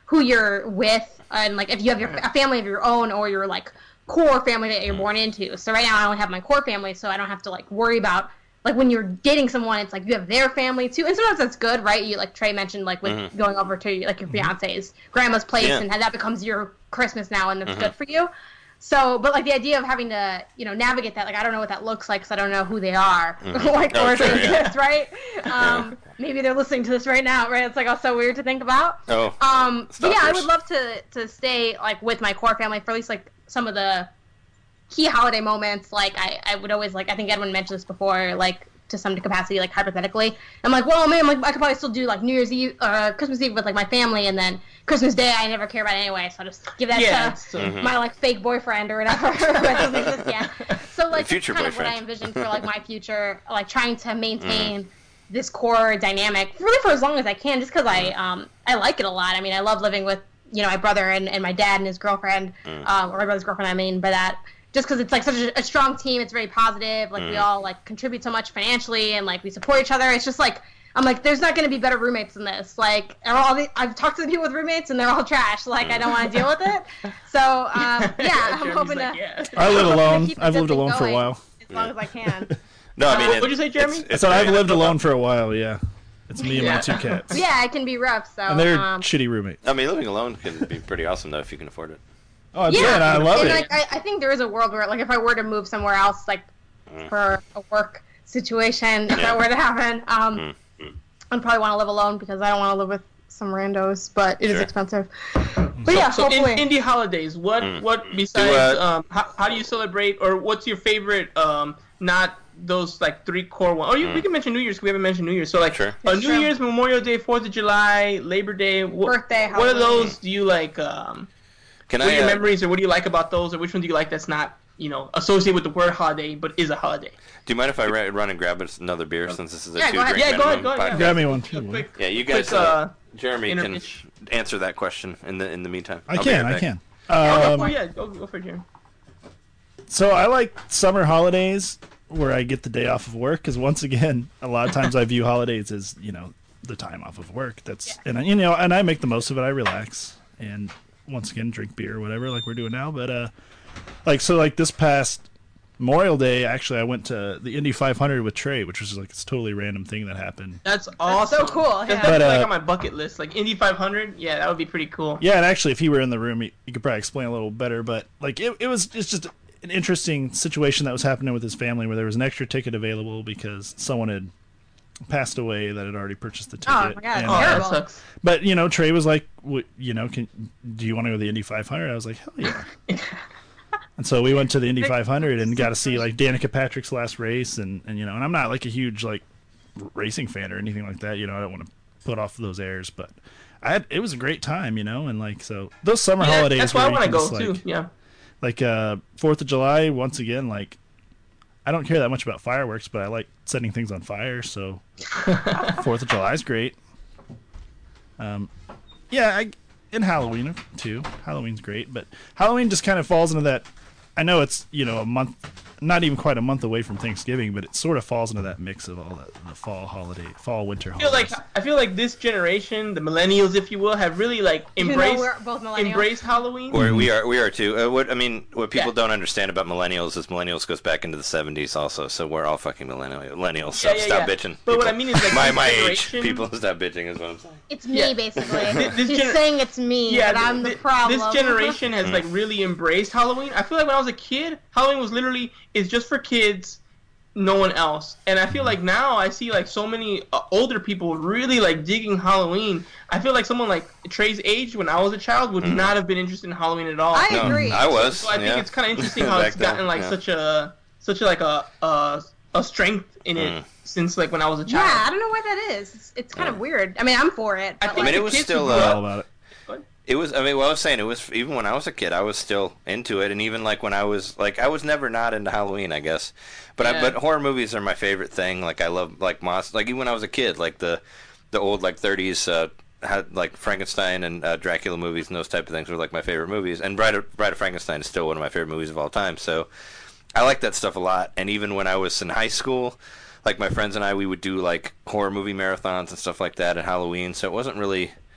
who you're with, and like if you have your a family of your own or your like core family that you're born into. So right now I only have my core family, so I don't have to like worry about like when you're dating someone, it's like you have their family too, and sometimes that's good, right? You like Trey mentioned, like with mm-hmm. going over to like your fiance's grandma's place, yeah. and that becomes your Christmas now, and that's mm-hmm. good for you. So, but like the idea of having to, you know, navigate that, like I don't know what that looks like, because I don't know who they are, mm-hmm. like oh, or sure, if they yeah. exist, right? Um, maybe they're listening to this right now, right? It's like also weird to think about.
Oh.
Um, but yeah, I would love to to stay like with my core family for at least like some of the key holiday moments. Like I, I would always like I think Edwin mentioned this before, like to some capacity, like hypothetically. I'm like, well, man, like I could probably still do like New Year's Eve, uh, Christmas Eve with like my family, and then Christmas Day I never care about anyway, so I'll just give that yeah, to so, mm-hmm. my like fake boyfriend or whatever. doesn't exist yet. So like that's kind boyfriend. of what I envisioned for like my future, like trying to maintain mm. this core dynamic really for as long as I can, just because I um I like it a lot. I mean, I love living with you know my brother and, and my dad and his girlfriend, mm. um, or my brother's girlfriend. I mean by that. Just because it's like such a, a strong team, it's very positive. Like mm. we all like contribute so much financially, and like we support each other. It's just like I'm like, there's not going to be better roommates than this. Like all the, I've talked to the people with roommates, and they're all trash. Like I don't want to deal with it. So um, yeah, I'm hoping like, to. Yeah.
I live alone. I've lived alone for a while.
As long as I can.
No, I mean,
what did you say, Jeremy?
It's, it's so I've lived alone for a while. Yeah, it's me and
yeah.
my two cats.
Yeah, it can be rough. So
and they're
um,
shitty roommates.
I mean, living alone can be pretty awesome though if you can afford it.
Oh, yeah, I love
and,
it.
Like, I, I think there is a world where, like, if I were to move somewhere else, like, mm. for a work situation, if yeah. that were to happen, um, mm. Mm. I'd probably want to live alone because I don't want to live with some randos, but it sure. is expensive. But
so,
yeah,
so
hopefully.
in, indie holidays, what, mm. what besides, do, uh, um, how, how do you celebrate, or what's your favorite, um, not those, like, three core ones? Or you, mm. we can mention New Year's, we haven't mentioned New Year's. So, like,
sure.
uh, New true. Year's, Memorial Day, fourth of July, Labor Day. Wh-
Birthday,
What are those do you, like, um... Can what I, are your uh, memories, or what do you like about those, or which one do you like that's not, you know, associated with the word holiday, but is a holiday?
Do you mind if I run and grab another beer since this is a
yeah,
two drink
yeah,
minimum
go ahead, go ahead,
podcast?
Grab me one too.
Quick,
yeah, you guys,
quick, uh,
uh, Jeremy can answer that question in the in the meantime.
I
I'll
can, I can.
Um, oh, go, yeah, go, go for it, Jeremy.
So I like summer holidays where I get the day off of work, because once again, a lot of times I view holidays as, you know, the time off of work. That's yeah. and I, you know, and I make the most of it. I relax and once again drink beer or whatever like we're doing now. But uh, like so like this past Memorial Day, actually I went to the Indy five hundred with Trey, which was like this totally random thing that happened.
That's awesome.
That's so cool. Yeah.
That's
but, uh,
like on my bucket list, like Indy five hundred. Yeah, that would be pretty cool.
Yeah, and actually if he were in the room, he, he could probably explain a little better. But like it, it was it's just an interesting situation that was happening with his family, where there was an extra ticket available because someone had passed away that had already purchased the ticket.
Oh my god,
and,
oh, that
sucks.
But you know, Trey was like, you know, can do you want to go to the Indy five hundred? I was like, hell yeah. And so we went to the Indy five hundred and got to see like Danica Patrick's last race, and, and you know, and I'm not like a huge like racing fan or anything like that. You know, I don't want to put off those airs, but I had, it was a great time, you know, and like so those summer
yeah,
holidays.
That's why I
want to
go
like,
too. Yeah.
Like uh, Fourth of July, once again, like I don't care that much about fireworks, but I like setting things on fire. So Fourth of July is great. Um, yeah, I, and Halloween too. Halloween's great, but Halloween just kind of falls into that. I know it's, you know, a month, not even quite a month away from Thanksgiving, but it sort of falls into that mix of all the, the fall holiday, fall winter
I feel
holidays.
like I feel like this generation, the millennials, if you will, have really like embraced
you know, we're both millennials.
embraced Halloween.
Or we are, we are too. Uh, what I mean, what people yeah. don't understand about millennials is millennials goes back into the seventies also. So we're all fucking millennial, millennials. So
yeah, yeah,
stop
yeah.
bitching.
But
people.
what I mean is like
my my
generation...
age, people stop bitching is what I'm saying.
It's me
Yeah.
basically.
This
He's
gener-
saying it's me,
Yeah,
but I'm
th-
the problem.
This generation has
Mm.
like really embraced Halloween. I feel like when I was a kid, Halloween was literally it's just for kids, no one else. And I feel like now I see like so many uh, older people really like digging Halloween. I feel like someone like Trey's age when I was a child would
Mm.
not have been interested in Halloween at all.
I
No,
agree.
I was.
So I think
yeah.
it's kind of interesting how
Back
it's
then,
gotten like
yeah.
such a such a, like a a, a strength in it
Mm.
since like when I was a
Yeah,
child.
I don't know why that is. It's, it's kind
Yeah.
of weird. I mean, I'm for it.
I
But
think
I mean,
the
it was
kids
still,
who grew
uh,
all about it.
It was. I mean, what I was saying, it was even when I was a kid, I was still into it, and even like when I was like, I was never not into Halloween, I guess. But
Yeah.
I, but horror movies are my favorite thing. Like I love like Moss. Like even when I was a kid, like the the old like thirties uh, had like Frankenstein and uh, Dracula movies and those type of things were like my favorite movies. And Bride of, Bride of Frankenstein is still one of my favorite movies of all time. So I like that stuff a lot. And even when I was in high school, like my friends and I, we would do like horror movie marathons and stuff like that at Halloween. So it wasn't really.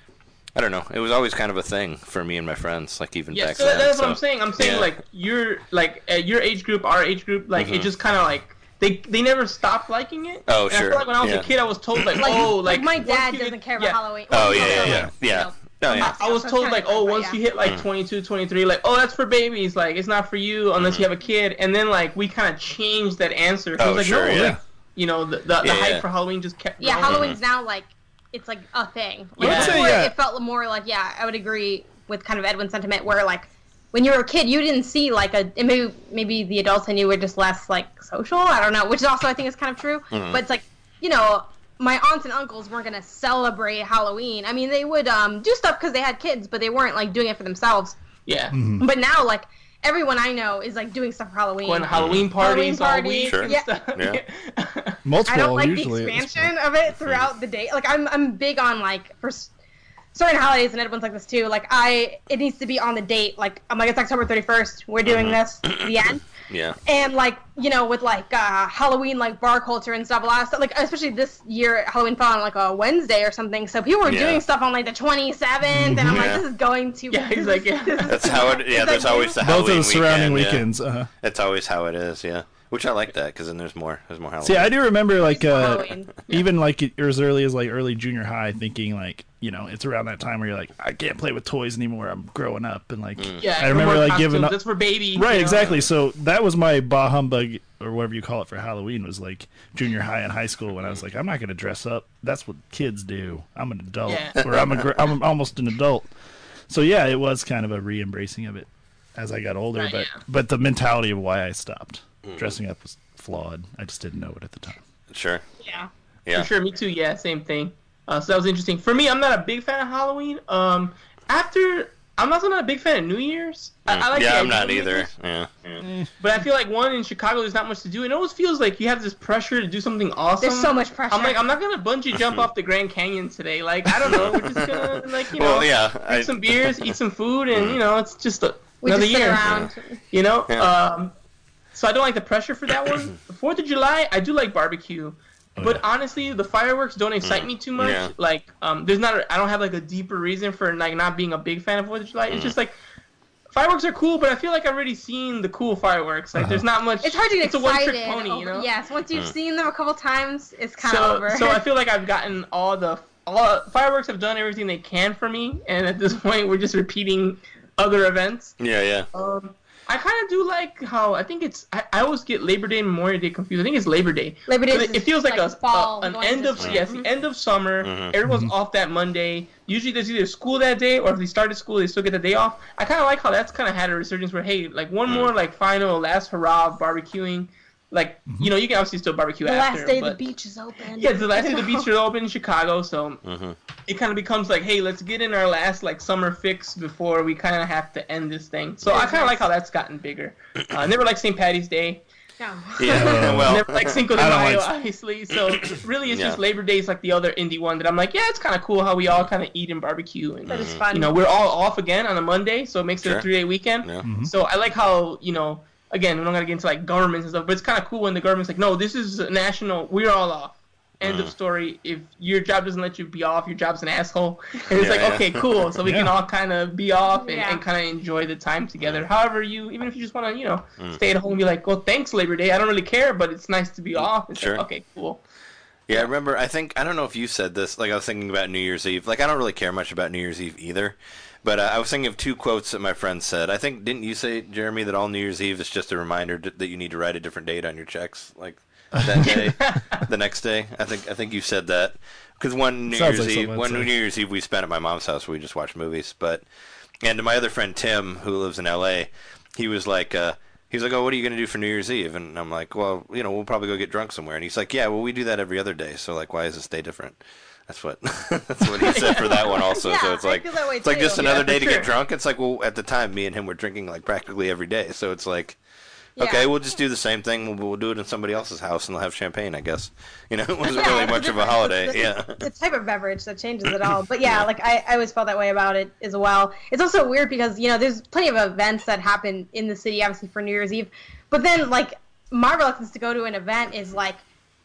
I don't know. It was always kind of a thing for me and my friends, like even
Yeah,
back
so
then.
that's
so.
what I'm saying. I'm saying
yeah.
like your like uh, your age group, our age group, like
Mhm.
it just kind of like they they never stopped liking it.
Oh,
and I
sure.
feel like when I was
Yeah.
a kid, I was told like,
Like,
oh,
like,
like
my
once
dad
you
doesn't
get-
care about
yeah.
Halloween.
Oh,
Well,
yeah,
also,
yeah,
like,
yeah.
you
Yeah.
know,
Oh, yeah.
I was
so
told
kind
like,
of
oh,
different,
once
but
you
yeah.
hit like
Mm.
twenty-two, twenty-three, like, oh, that's for babies. Like, it's not for you unless
Mhm.
you have a kid. And then like we kind of changed that answer. So
Oh,
I was like,
sure,
no,
yeah.
like, you know, the the, the
Yeah,
hype
yeah.
for Halloween just kept.
Yeah,
growing.
Halloween's now like it's like a thing. Like,
Yeah. I'd
say,
before,
yeah.
it felt more like yeah, I would agree with kind of Edwin's sentiment where like when you were a kid, you didn't see like a and maybe maybe the adults I knew were just less like social. I don't know, which also I think is kind of true.
Mhm.
But it's like you know, my aunts and uncles weren't gonna celebrate Halloween. I mean, they would um do stuff because they had kids, but they weren't like doing it for themselves.
Yeah.
Mhm.
But now like everyone I know is like doing stuff for Halloween.
Going to Halloween parties,
Halloween
all week
parties,
and
yeah.
stuff.
Yeah.
Multiple,
I don't like
usually.
the
at this
expansion of it throughout the day. Like I'm, I'm big on like for s- certain holidays, and everyone's like this too. Like I, it needs to be on the date. Like I'm like it's October thirty-first. We're doing
Mhm.
this. The end.
Yeah.
And like you know, with like uh, Halloween, like bar culture and stuff, a lot of stuff. Like especially this year, Halloween fell on like a Wednesday or something. So people were
Yeah.
doing stuff on like the twenty-seventh, and I'm like,
Yeah.
this is going too.
Yeah, he's
this
like,
is-
yeah.
this is-
That's how it. Yeah,
is
that's
that
always
you?
the
Both
Halloween
of the surrounding
weekend, yeah.
weekends. Uh,
That's always how it is. Yeah. Which I like that because then there's more. There's more Halloween.
see, I do remember like
It's
uh,
Halloween.
even like it- as early as like early junior high, thinking like you know it's around that time where you're like I can't play with toys anymore. I'm growing up and like
Mm.
Yeah,
I
no
remember
more
like giving
costumes,
up.
That's for babies.
Right,
you know?
exactly. So that was my bah humbug or whatever you call it for Halloween was like junior high and high school when I was like I'm not going to dress up. That's what kids do. I'm an adult
Yeah.
or I'm a gr- I'm almost an adult. So yeah, it was kind of a re-embracing of it as I got older,
Right,
but
yeah.
but the mentality of why I stopped
Mm.
dressing up was flawed. I just didn't know it at the time.
Sure.
Yeah.
Yeah.
For sure, me too. Yeah, same thing. Uh, so that was interesting. For me, I'm not a big fan of Halloween. Um, after I'm also not a big fan of New Year's. I, I like
yeah,
the
I'm
idea
not
of New
either.
Year's,
Yeah. yeah.
but I feel like one in Chicago, there's not much to do. It always feels like you have this pressure to do something awesome.
There's so much pressure.
I'm like, I'm not gonna bungee jump off the Grand Canyon today. Like, I don't know. We're just gonna like, you know,
Well, yeah.
drink
I,
some beers, eat some food, and you know, it's just a,
we
another
just sit
year.
around.
You know.
Yeah.
Um, so I don't like the pressure for that one. Fourth of July, I do like barbecue.
Oh,
But
yeah.
honestly, the fireworks don't excite me too much.
Yeah.
Like, um, there's not, a, I don't have like a deeper reason for like not being a big fan of Fourth of July. It's just like fireworks are cool, but I feel like I've already seen the cool fireworks. Like,
Uh-huh.
there's not much.
It's hard to get
it's a
excited.
one-trick pony, you
over-
know.
Yes, once you've
Mm.
seen them a couple times, it's kind of
So,
over.
so I feel like I've gotten all the all fireworks have done everything they can for me, and at this point, we're just repeating other events.
yeah, yeah.
Um, I kind of do like how I think it's. I, I always get Labor Day and Memorial Day confused. I think it's Labor Day.
Labor Day
But
is
it, it feels like, a,
fall,
a an
going
end
into
of
spring.
yes, the end of summer.
Mhm.
Everyone's
Mhm.
off that Monday. Usually there's either school that day, or if they started school, they still get the day off. I kind of like how that's kind of had a resurgence where hey, like one
Mhm.
more like final last hurrah of barbecuing. Like you know, you can obviously still barbecue
the
after.
last day
but,
the beach is open.
yeah, the last day the beach is open in Chicago, so
hmm
it kind of becomes like, hey, let's get in our last like summer fix before we kind of have to end this thing. So I kind of like how that's gotten bigger. Uh, I never liked Saint Patty's Day.
No.
Yeah.
Uh,
well.
Never like Cinco de
I don't
Mayo,
like-
obviously. So really, it's
Yeah.
just Labor Day is like the other indie one that I'm like, yeah, it's kind of cool how we all kind of eat and barbecue, and
That is fun.
you know, we're all off again on a Monday, so it makes it
Sure.
a three day weekend.
Yeah.
Mhm.
So I like how you know, again, we're not gonna get into like governments and stuff, but it's kind of cool when the government's like, no, this is national, we're all off. End
Mhm.
of story. If your job doesn't let you be off, your job's an asshole. And it's
Yeah,
like,
yeah.
okay, cool. So we can
Yeah.
all kind of be off and,
Yeah.
and kind of enjoy the time together. However, you, even if you just want to, you know,
Mm.
stay at home and be like, well, thanks, Labor Day. I don't really care, but it's nice to be off. It's
Sure.
like, okay, cool.
Yeah, I remember. I think I don't know if you said this. Like I was thinking about New Year's Eve. Like I don't really care much about New Year's Eve either. But uh, I was thinking of two quotes that my friend said. I think didn't you say, Jeremy, that all New Year's Eve is just a reminder d- that you need to write a different date on your checks, like that day, the next day. I think I think you said that because one New
Sounds
Year's
like
Eve,
something I'd
one
say.
New Year's Eve we spent at my mom's house where we just watched movies. But and to my other friend Tim, who lives in L A, he was like. Uh, He's like, oh, what are you going to do for New Year's Eve? And I'm like, well, you know, we'll probably go get drunk somewhere. And he's like, yeah, well, we do that every other day. So, like, why is this day different? That's what that's what he said for that one also.
Yeah,
so it's
I
like
feel that way
it's like
too.
just another
Yeah,
day
for
to
sure.
get drunk. It's like, well, at the time, me and him were drinking like practically every day. So it's like,
Yeah.
okay, we'll just do the same thing. We'll, we'll do it in somebody else's house and they'll have champagne, I guess. You know, it wasn't
Yeah,
really
it's
much of a
different-
holiday.
it's the-
Yeah.
The type of beverage that changes it all. But yeah,
Yeah.
like I, I always felt that way about it as well. It's also weird because, you know, there's plenty of events that happen in the city, obviously, for New Year's Eve. But then, like, my reluctance to go to an event is, like,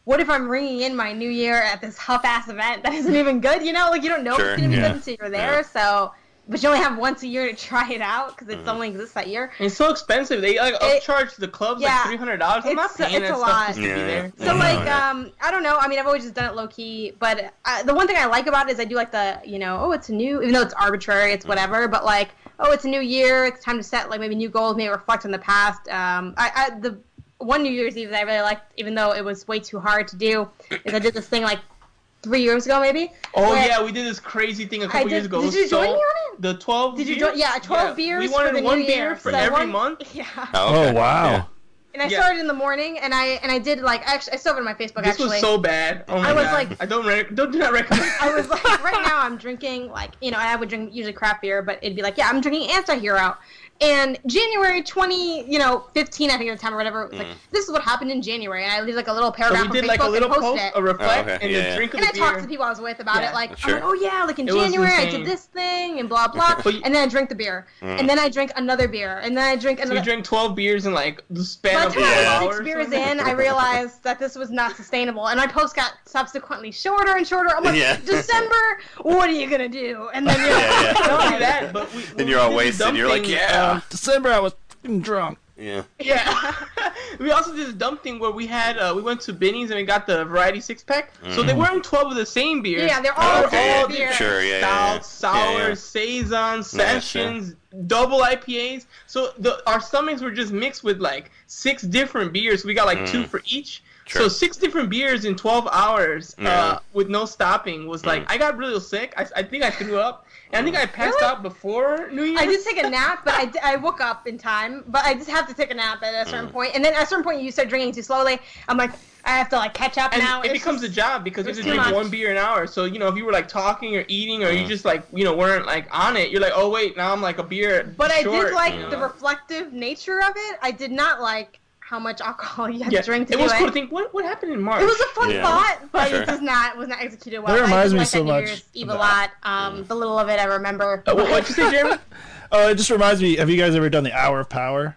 what if I'm ringing in my new year at this huff-ass event that isn't even good, you know? Like, you don't know
Sure,
if it's going to be
yeah.
good until you're there,
Yeah.
so... But you only have once a year to try it out, because it
Mm-hmm.
only exists that year.
And it's so expensive. They like
It-
upcharge the clubs
yeah.
like three hundred dollars. I'm not
It's-
paying
it's
that
a
stuff
lot.
just to
Yeah,
be there.
yeah.
So,
Yeah,
like,
yeah.
um, I don't know. I mean, I've always just done it low-key, but uh, the one thing I like about it is I do like the, you know, oh, it's a new... Even though it's arbitrary, it's whatever, but, like, oh, it's a new year, it's time to set, like, maybe new goals, maybe reflect on the past. Um, I, I the one New Year's Eve that I really liked, even though it was way too hard to do, is I did this thing, like, three years ago, maybe.
Oh
where-
yeah, we did this crazy thing a couple
did-
years ago.
did you
so,
join me on it?
The twelve.
Did you
beers?
join? Yeah, twelve
Yeah,
beers
We
for
wanted
the
one
new
beer
year.
for
So
every
one-
month.
Yeah.
Oh,
Oh
okay.
wow.
Yeah.
And I
Yeah.
started in the morning, and I and I did like actually I still have it on my Facebook
This
actually.
was so bad. Oh my
I was
god.
like-
I don't re- don't do not recommend.
I was like, right now I'm drinking like you know I would drink usually craft beer, but it'd be like yeah I'm drinking Anti-Hero. And January twenty, you know, fifteen, I think at the time or whatever, it was like, this is what happened in January. And I leave like a little
So
paragraph
we
on
did like
Facebook
a little
and post
post,
it.
a reflect,
Oh, okay.
and
Yeah,
the
yeah.
drink of
And
the
I
beer.
talked to people I was with about
Yeah,
it, like,
sure.
I'm like, oh yeah, like in
It was
January I
insane.
did this thing and blah blah,
But you-
and then I drink the beer, and then I drink another beer, and then I drink
So
another.
we drank twelve beers in like the
By
span
the
of
time
four
I
Yeah.
was
hours.
six beers in, I realized that this was not sustainable, and my posts got subsequently shorter and shorter. I'm like,
Yeah.
December, what are you gonna do? And then you're
Yeah, yeah.
like,
Not only that, but we.
And you're all
we did the
wasted.
dumb
You're like,
thing,
yeah.
um,
December, I was f***ing drunk.
Yeah.
Yeah. We also did this dumb thing where we had uh, we went to Binny's and we got the variety six pack. So they weren't twelve of the same beers.
Yeah, they're all
Okay,
all
yeah,
beer.
sure, yeah, yeah,
Stout,
yeah.
sour,
Yeah, yeah.
saison, sessions, double I P As. So the our stomachs were just mixed with like six different beers. We got like two for each.
Sure.
So six different beers in twelve hours
Yeah.
uh, with no stopping was like I got really sick. I, I think I threw up. And I think I passed
Really?
out before New Year's.
I did take a nap, but I, d- I woke up in time. But I just have to take a nap at a certain point. And then at a certain point, you start drinking too slowly. I'm like, I have to like catch up
And
now.
it
It's
becomes
just-
a job because you
it's
have to
too
drink
much.
one beer an hour. So, you know, if you were like talking or eating or
Mm.
you just like, you know, weren't like on it, you're like, oh, wait, now I'm like a beer
But I
short,
did like
you know?
the reflective nature of it. I did not like how much alcohol you had
Yeah,
to drink to
it
do
was
it.
cool to think, what, what happened in March?
It was a fun
Yeah.
thought, but
Sure.
it does not was not executed well.
That reminds
I
me
did like
so
that New
much
Year's Eve
of
a
that.
lot. Um, the little of it I remember.
Uh, what, what'd you say, Jeremy?
Oh, it just reminds me. Have you guys ever done the Hour of Power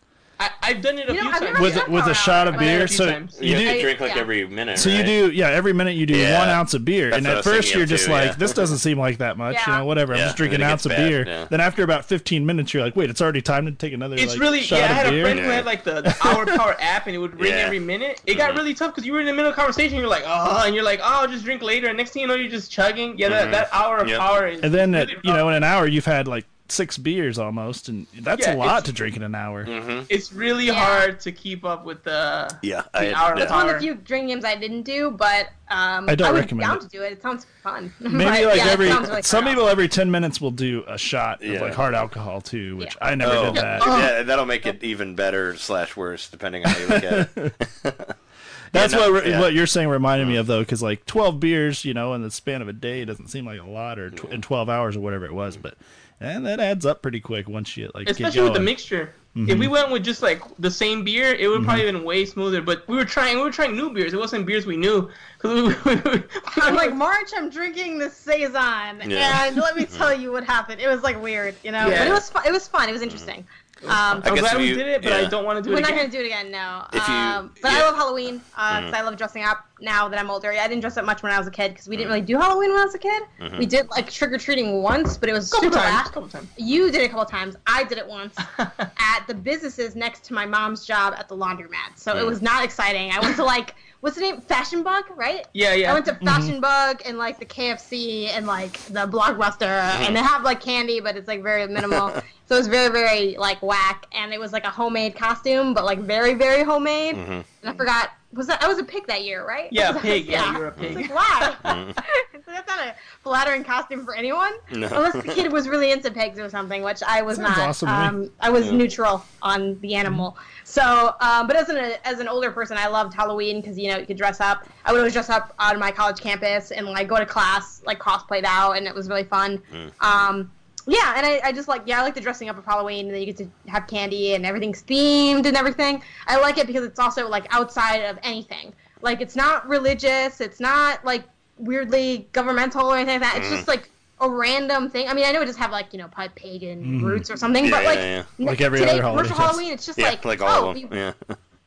I, I've done it a
You know,
few
I've
times.
never
with
done
with
Power
a shot of
Hour.
I did it
beer?
a few
So
times.
You
you
have
do.
to drink like
yeah.
every minute,
So you
right?
do, yeah. Every minute you do
Yeah.
one ounce of beer,
That's
and
what I
at
was
first
thinking
you're
of
just
too,
like,
yeah.
this doesn't seem like that much, you
Yeah.
know, whatever. I'm
Yeah,
just drinking
and
an
it
ounce
gets
of
bad,
beer.
yeah.
Then after about fifteen minutes, you're like, wait, it's already time to take another.
It's
like,
really,
shot
yeah, I
of
had a
beer.
friend who
Yeah.
had like the, the Hour Power app and it would ring
Yeah.
every minute. It got
Mhm.
really tough because you were in the middle of conversation, you're like, oh, and you're like, oh, I'll just drink later. And next thing you know, you're just chugging. Yeah, that,
Mhm.
that Hour of
Yep.
Power is
And then,
really
at, you know,
rough.
in an hour, you've had like six beers almost, and that's
Yeah,
a lot
it's-
to drink in an hour.
Mm-hmm.
It's really
Yeah.
hard to keep up with the.
Yeah,
The
I had,
hour
yeah.
It's one of
Power.
the few drinking games I didn't do, but um,
I don't
I was
recommend
down
it.
to do it. It sounds fun.
Maybe
But,
like
yeah, it
every
sounds really
some
fun.
people every ten minutes will do a shot
Yeah.
of like hard alcohol too, which
Yeah.
I never
Oh,
did that.
yeah, that'll make it even better slash worse depending on how you look at it.
That's
Yeah, no,
what
yeah.
what you're saying reminded me of though, because like twelve beers, you know, in the span of a day doesn't seem like a lot, or tw- in twelve hours or whatever it was, but and that adds up pretty quick once you like
Especially
get
with the
going.
mixture. If we went with just like the same beer, it would probably been way smoother. But we were trying, we were trying new beers. It wasn't beers we knew. Cause we, we, we,
I'm like, March, I'm drinking this saison,
Yeah.
and let me tell you what happened. It was like weird, you know,
Yeah.
but it was fun. It was fun. It was interesting. Um,
I
I'm
guess
glad
if
we
you-
did it, but
yeah.
I don't want to do
we're
it
not
again.
gonna do it again, no.
If you-
um, but
yeah.
I love Halloween because I love dressing up now that I'm older. I didn't dress up much when I was a kid because we didn't really do Halloween when I was a kid. We did like trick or treating once, but it was
couple
super
times,
lax.
couple times.
You did it a couple times. I did it once at the businesses next to my mom's job at the laundromat. So it was not exciting. I went to like, what's the name? Fashion Bug, right?
Yeah, yeah.
I went to Fashion Bug and like the K F C and like the Blockbuster, and they have like candy, but it's like very minimal. So it was very, very like whack, and it was like a homemade costume, but like very, very homemade. And I forgot, was that I was a pig that year, right?
Yeah,
Was I-
pig. Yeah, you were a
It's
pig.
like, why? It's like, that's not a flattering costume for anyone,
No.
unless the kid was really into pigs or something, which I was
Sounds
not.
awesome to me.
um, I was
Yeah.
neutral on the animal. So, um, but as an as an older person, I loved Halloween because you know you could dress up. I would always dress up on my college campus and like go to class like cosplayed out, and it was really fun. Um, yeah, and I, I just like yeah I like the dressing up of Halloween, and then you get to have candy and everything's themed and everything. I like it because it's also like outside of anything. Like it's not religious, it's not like weirdly governmental or anything like that. It's just like a random thing. I mean, I know it does have like you know probably pagan roots or something,
Yeah,
but
yeah,
like
yeah.
n-
Like every
today,
other holiday
commercial
does.
Halloween, it's just
Yeah,
like,
like
oh,
all of
we,
them. Yeah.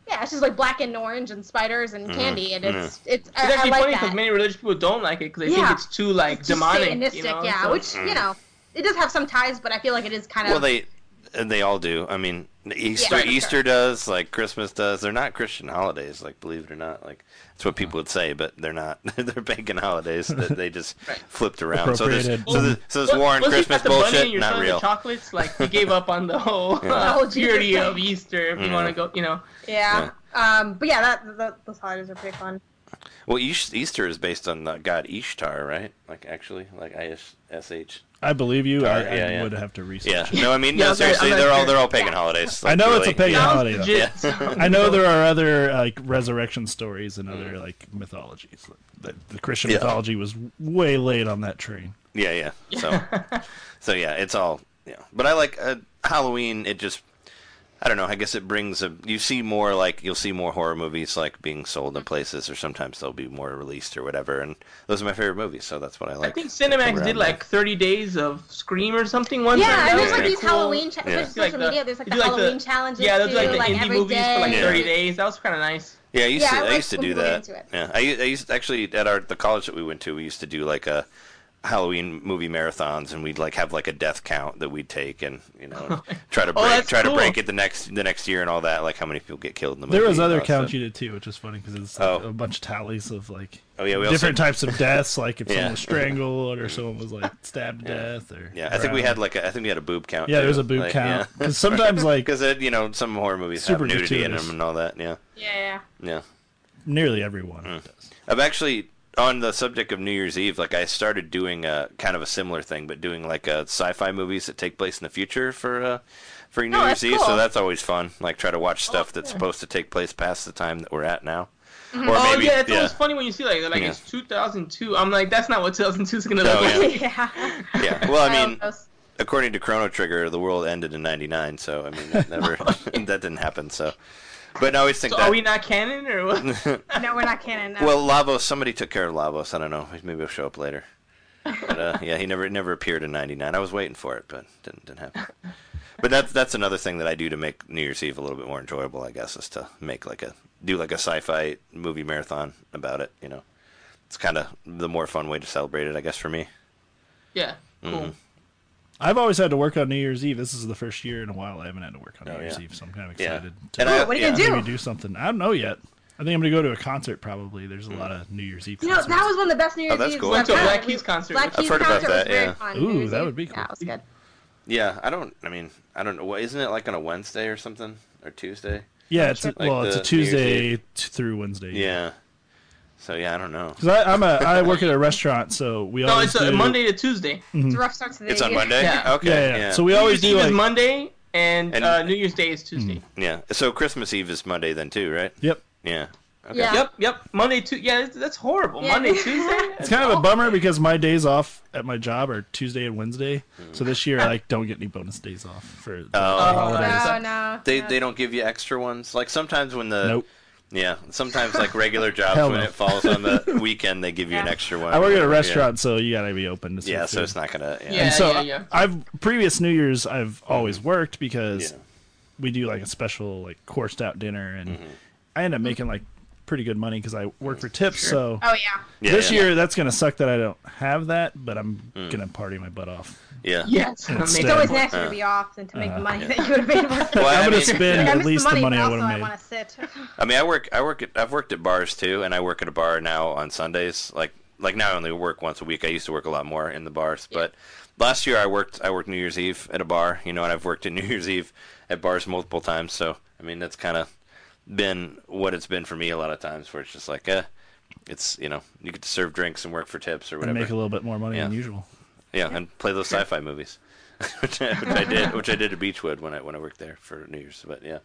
Yeah, it's just like black and orange and spiders and
Mhm.
candy, and it's
Mhm.
it's.
It's
I, I
actually
like
funny
that.
because many religious people don't like it because they
Yeah.
think it's too like
It's just
demonic.
satanistic,
You know?
yeah.
So-
Which you know, it does have some ties, but I feel like it is kind of.
Well, they and they all do. I mean, Easter
Yeah, for
Easter
sure.
does, like Christmas does. They're not Christian holidays, like believe it or not. Like that's what people would say, but they're not. They're pagan holidays that they just
Right.
flipped around. So this,
Appropriated.
so this, so this
Well,
war on
once you
Christmas
got the bunny
bullshit,
and you're
not
selling
real.
The chocolates, like you gave up on the whole
Yeah.
uh,
The whole Jesus
purity
thing.
of Easter. If you
Mhm.
want to go, you know.
Yeah. Um. But yeah, that, that those holidays are pretty fun.
Well, Eas- Easter is based on the god Ishtar, right? Like actually, like I S H.
I believe you. I,
Yeah,
I
yeah.
would have to research.
Yeah.
it.
No, I mean,
Yeah,
no,
I'm not-
seriously,
I'm not
they're all
sure.
they're all pagan
Yeah.
holidays.
I
like,
know it's a
really.
pagan
Sounds
holiday, though.
legit.
Yeah.
so-
I know there are other like resurrection stories and other like mythologies. The, the Christian
Yeah.
mythology was way late on that train.
Yeah, yeah. So, so yeah, it's all yeah. But I like uh, Halloween. It just, I don't know. I guess it brings a. You see more like you'll see more horror movies like being sold in places, or sometimes they'll be more released or whatever. And those are my favorite movies, so that's what I like.
I think
to come
Cinemax
around
did
with.
like thirty days of Scream or something one
Yeah,
time.
and
That
there's
was
like
Yeah.
these
pretty cool.
Halloween cha-
Yeah.
there's
Like
social
the-
media. There's like
they
the
do, like, the-
Halloween challenges
Yeah, those
too,
are like the
like
indie
every
movies for like
day.
thirty days. That was kind of nice.
Yeah, I used
Yeah,
to.
I
I,
like
used to
when
do
people get
that.
into it.
Yeah, I, u- I used actually at our the college that we went to. We used to do like a Halloween movie marathons, and we'd like have like a death count that we'd take, and you know try to
Oh,
break
that's
try
cool.
to break it the next the next year and all that. Like how many people get killed in the movie.
There was
and
other
all that
counts
stuff.
you did too, which is funny because it's like
Oh.
a bunch of tallies of like
Oh yeah, we
different
also,
types of deaths, like if
Yeah.
someone was strangled or someone was like stabbed to
Yeah.
death or
Yeah, I think we
drowned.
had like a, I think we had a boob count.
yeah,
too.
there's a boob
Like,
count
yeah.
because sometimes like
Because you know some horror movies
Super
have nudity in
gratuitous.
them and all that. Yeah,
Yeah.
yeah.
nearly everyone
Mm.
does.
I've actually on the subject of New Year's Eve, like I started doing a kind of a similar thing, but doing like a sci-fi movies that take place in the future for uh, for New
Oh,
Year's
that's
Eve. So
cool.
that's always fun. Like try to watch stuff
Oh,
that's
yeah.
supposed to take place past the time that we're at now. Or
Oh
maybe
yeah, it's
yeah.
always funny when you see like they're like
Yeah.
it's two thousand two. I'm like that's not what two thousand two is gonna
No,
look
yeah.
like.
yeah.
Yeah. Well, I
love
mean,
those.
according to Chrono Trigger, the world ended in ninety-nine. So I mean, that never that didn't happen. So, but I always think
So
that.
are we not canon or what?
No, we're not canon. No.
Well, Lavos, somebody took care of Lavos. I don't know. Maybe he'll show up later. But uh, yeah, he never never appeared in ninety-nine. I was waiting for it, but didn't didn't happen. But that's that's another thing that I do to make New Year's Eve a little bit more enjoyable, I guess, is to make like a do like a sci-fi movie marathon about it. You know, it's kind of the more fun way to celebrate it, I guess, for me.
Yeah, cool.
Mhm.
I've always had to work on New Year's Eve. This is the first year in a while I haven't had to work on
Oh,
New Year's
yeah.
Eve, so I'm kind of
Yeah.
excited
And
to
I-
What are you gonna
yeah.
do?
maybe do something. I don't know yet. I think I'm gonna go to a concert probably. There's a lot of New Year's Eve.
You know,
concerts.
that was one of the best New Year's
Oh, that's
Eves
cool.
Went to a
I've
Black
had.
Keys concert.
Black
I've
Keys
heard about
concert was
that,
very
yeah.
fun.
Ooh,
New Year's
that
Eve.
would be cool.
Yeah, it was good.
Yeah, I don't. I mean, I don't know. What isn't it like on a Wednesday or something or Tuesday?
Yeah, it's a,
Like
well, it's a
the New Year's
Tuesday t- through Wednesday.
Yeah. So yeah, I don't know.
Because I'm a I work at a restaurant, so we
No,
always
it's a
do
Monday to Tuesday.
It's a rough start to the
It's
year.
on Monday.
Yeah.
Okay.
Yeah, yeah.
Yeah.
So we always
New Year's
do
Eve
like
is Monday, and,
And-
uh, New Year's Day is Tuesday.
Yeah. So Christmas Eve is Monday then too, right?
yep.
Yeah. Okay.
Yeah.
Yep, yep. Monday, Tu Yeah, that's, that's horrible.
Yeah.
Monday, Tuesday.
It's kind of a bummer because my days off at my job are Tuesday and Wednesday. So this year I like don't get any bonus days off for the
Oh.
holidays.
No, no.
They
no.
they don't give you extra ones. Like sometimes when the
Nope.
yeah, sometimes like regular jobs
Hell
when
no.
it falls on the weekend they give you an
Yeah.
extra one.
I work at a
Yeah.
restaurant, so you gotta be open to serve
Yeah, so
food.
it's not gonna. Yeah.
Yeah.
And so
yeah, yeah.
I've previous New Year's I've always worked because
Yeah.
we do like a special like coursed out dinner, and
Mm-hmm.
I end up making like pretty good money because I work for tips. So
Oh yeah.
Yeah,
this
yeah.
year that's gonna suck that I don't have that, but I'm
Mm.
gonna party my butt off.
Yeah.
Yes.
It's
It's
Yeah.
always
Uh,
nicer to be off than to make
uh,
the money
yeah.
that you would have made working.
Well, I
I'm gonna
mean-
spend
Like, I
at
miss
least
the money,
the money
but
I
also
would have
I
made.
want to sit.
I mean, I work. I work at. I've worked at bars too, and I work at a bar now on Sundays. Like, like now I only work once a week. I used to work a lot more in the bars,
Yeah.
but last year I worked. I worked New Year's Eve at a bar. You know, and I've worked at New Year's Eve at bars multiple times. So I mean, that's kind of been what it's been for me a lot of times, where it's just like, eh, it's you know, you get to serve drinks and work for tips or
And
whatever.
make a little bit more money
Yeah.
than usual.
Yeah, and play those sci-fi movies, which, I, which I did, which I did at Beechwood when I when I worked there for New Year's. But yeah,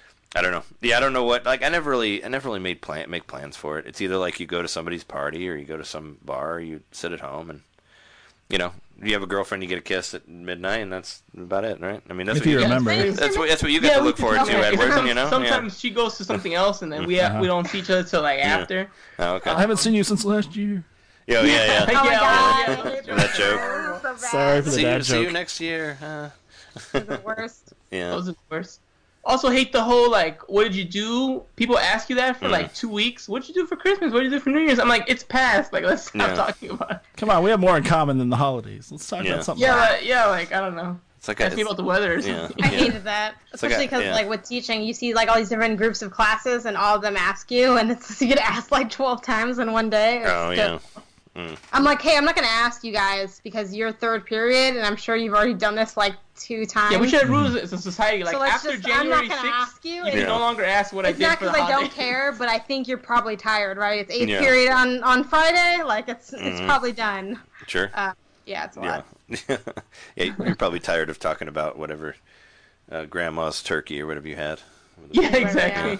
I don't know. Yeah, I don't know what. Like, I never really, I never really made plan make plans for it. It's either like you go to somebody's party, or you go to some bar, or you sit at home, and you know, you have a girlfriend, you get a kiss at midnight, and that's about it, right? I mean, that's
If
what
you
you
remember.
Yeah,
that's what that's what you get
Yeah,
to
we
look
can
forward
talk
to,
about it.
Edward.
Sometimes-
You know,
Sometimes she goes to something else, and then we have,
Uh-huh.
we don't see each other till like
Yeah.
after.
yeah. Oh, okay.
I haven't seen you since last year.
Yeah, yeah, yeah.
Oh my
Yeah,
god.
yeah.
That joke.
Oh, so bad.
Sorry for the
See you,
dad
see you
joke.
next year. Uh,
They're the worst.
yeah.
Those are the worst. also hate the whole like, what did you do? People ask you that for
Mm.
like two weeks. What did you do for Christmas? What did you do for New Year's? I'm like, it's past. Like, let's stop
Yeah.
talking about it.
Come on, we have more in common than the holidays. Let's talk
Yeah.
about something.
Yeah,
else.
like, yeah, like I don't know.
It's like
Ask
a,
me about the weather or
yeah.
something.
I hated that,
like
especially
a-
because
yeah.
like with teaching, you see like all these different groups of classes, and all of them ask you, and it's you get asked like twelve times in one day. It's
Oh yeah.
just- I'm like, hey, I'm not gonna ask you guys because you're third period, and I'm sure you've already done this like two times.
Yeah, we should have rules as a society. Like
So let's
after
just- I'm
January
not gonna
sixth,
ask you.
you
It's-
can
Yeah.
no longer ask what I
It's
did
not
for the
because I
holiday.
don't care, but I think you're probably tired, right? It's eighth
Yeah.
period on on Friday. Like it's it's
Mhm.
probably done.
Sure.
Uh, yeah, it's a lot.
Yeah. Yeah, you're probably tired of talking about whatever uh, grandma's turkey or whatever you had.
Yeah,
Yeah.
exactly.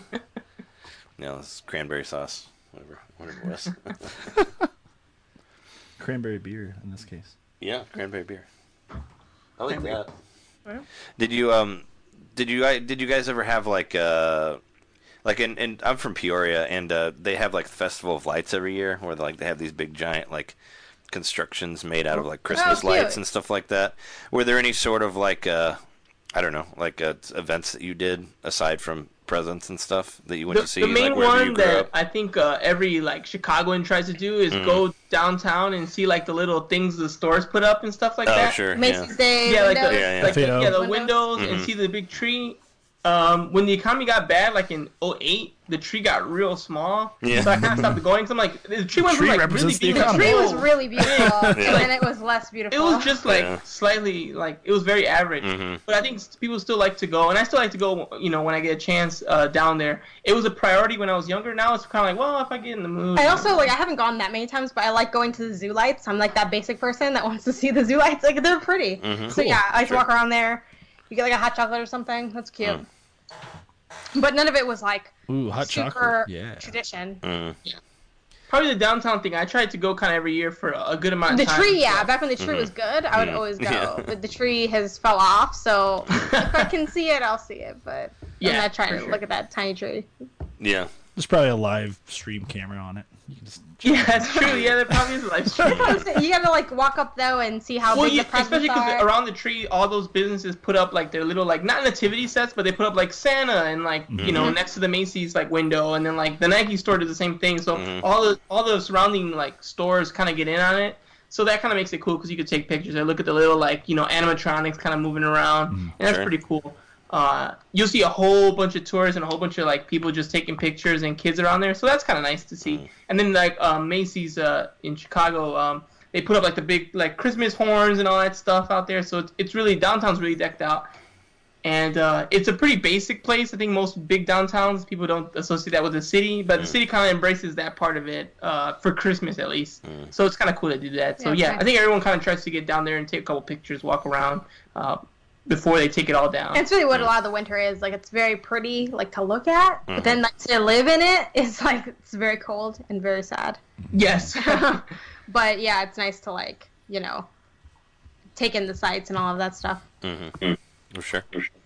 You know, this cranberry sauce, whatever, whatever it was.
Cranberry beer in this case.
Yeah, cranberry beer. I like
Cranberry.
that.
Well.
Did you um, did you I did you guys ever have like uh, like in, in I'm from Peoria and uh, they have like the Festival of Lights every year where like they have these big giant like constructions made out of like Christmas
cute.
lights and stuff like that. Were there any sort of like uh, I don't know, like uh, events that you did aside from presents and stuff that you went
The,
to see
the main
like wherever you
one
grew
that
up?
I think uh, every like Chicagoan tries to do is
Mm.
go downtown and see like the little things the stores put up and stuff like
Oh
that.
sure,
Macy's
yeah.
Day.
Yeah, like the,
windows.
Yeah, yeah.
like the,
Theo.
yeah, the
Windows.
windows and
Mhm.
see the big tree. Um, when the economy got bad, like in oh eight, the tree got real small.
Yeah.
So I kind of stopped going. So I'm like, the tree went
Tree
from like really
represents the
beautiful.
The tree was
Oh.
really beautiful,
Yeah.
and then it was less beautiful.
It was just like
Yeah.
slightly like it was very average.
Mhm.
But I think s- people still like to go, and I still like to go. You know, when I get a chance uh, down there, it was a priority when I was younger. Now it's kind of like, well, if I get in the mood.
I also like I haven't gone that many times, but I like going to the zoo lights. I'm like that basic person that wants to see the zoo lights. Like they're pretty.
Mhm.
So
Cool.
yeah, I like
Sure.
to walk around there. You get like a hot chocolate or something. That's cute.
Mm.
But none of it was like
Ooh, hot
super
chocolate. Yeah.
tradition.
Mm.
Probably the downtown thing. I tried to go kind of every year for a good amount of
The
time.
tree, yeah.
so-
Back when the tree
Mhm.
was good, I would
Mhm.
always go.
Yeah.
But the tree has fell off, so if I can see it, I'll see it. But
Yeah,
I'm not trying
for
to
sure.
look at that tiny tree.
Yeah.
There's probably a live stream camera on it. You can just
Yeah, that's true. Yeah, there probably is a live stream.
You gotta like walk up though and see how
Well,
big
yeah,
the presents
especially because
are.
around the tree, all those businesses put up like their little like not nativity sets, but they put up like Santa and like you know
Mhm.
next to the Macy's like window, and then like the Nike store does the same thing. So
Mhm.
all the all the surrounding like stores kind of get in on it. So that kind of makes it cool because you could take pictures and look at the little like you know animatronics kind of moving around, and that's
Sure.
pretty cool. Uh, you'll see a whole bunch of tourists and a whole bunch of like people just taking pictures and kids around there. So that's kind of nice to see.
Mhm.
And then like um, Macy's uh, in Chicago, um, they put up like the big like Christmas horns and all that stuff out there. So it's, it's really downtown's really decked out, and uh, it's a pretty basic place. I think most big downtowns people don't associate that with the city, but the
Mm.
city kind of embraces that part of it uh, for Christmas at least.
Mm.
So it's kind of cool to do that. So
Yeah,
yeah,
okay.
I think everyone kind of tries to get down there and take a couple pictures, walk around uh, before they take it all down.
That's really what a lot of the winter is. Like it's very pretty, like to look at,
Mhm.
but then like to live in it is like it's very cold and very sad.
Yes.
But yeah, it's nice to like you know take in the sights and all of that stuff.
Mm-hmm. For sure.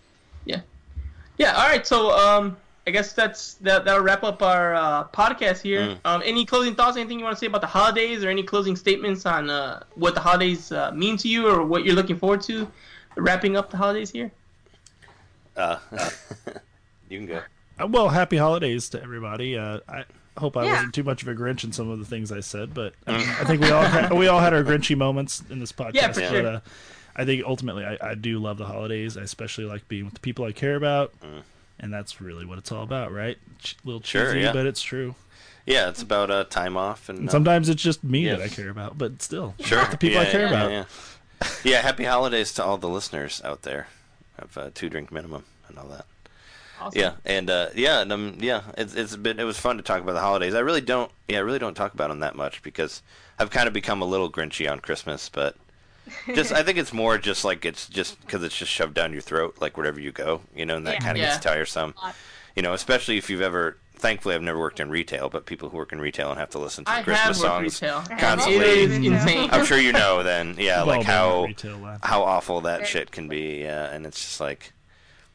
Yeah. All right. So, um, I guess that's that. That'll wrap up our uh, podcast here.
Mm.
Um, any closing thoughts? Anything you want to say about the holidays, or any closing statements on uh, what the holidays uh, mean to you, or what you're looking forward to? Wrapping up the holidays here.
Uh, you can go.
Uh, well, happy holidays to everybody. Uh, I hope I
Yeah.
wasn't too much of a Grinch in some of the things I said, but I, mean, I think we all had, we all had our Grinchy moments in this podcast.
Yeah, for
but,
sure.
uh, I think ultimately I, I do love the holidays. I especially like being with the people I care about,
Mm.
and that's really what it's all about, right? Ch- little
Sure,
cheesy,
yeah.
but it's true.
Yeah, it's about uh, time off and,
And
uh,
sometimes it's just me
yeah.
that I care about, but still,
sure
the people I
Yeah,
care
yeah,
about.
Yeah, yeah. Yeah, happy holidays to all the listeners out there of uh, Two Drink Minimum and all that.
Awesome.
Yeah, and uh, yeah, and um, yeah, it's it's been it was fun to talk about the holidays. I really don't, yeah, I really don't talk about them that much because I've kind of become a little grinchy on Christmas, but just I think it's more just like it's just because it's just shoved down your throat like wherever you go, you know, and that
Yeah.
kind of
Yeah.
gets tiresome.
lot.
You know, especially if you've ever. Thankfully, I've never worked in retail, but people who work in retail and have to listen to
I
Christmas
have worked
songs
retail.
I have
constantly.
It is
retail.
insane.
I'm sure you know then, yeah,
Well,
like
but
how
retail life.
how awful that
Very-
shit can be, yeah, and it's just like,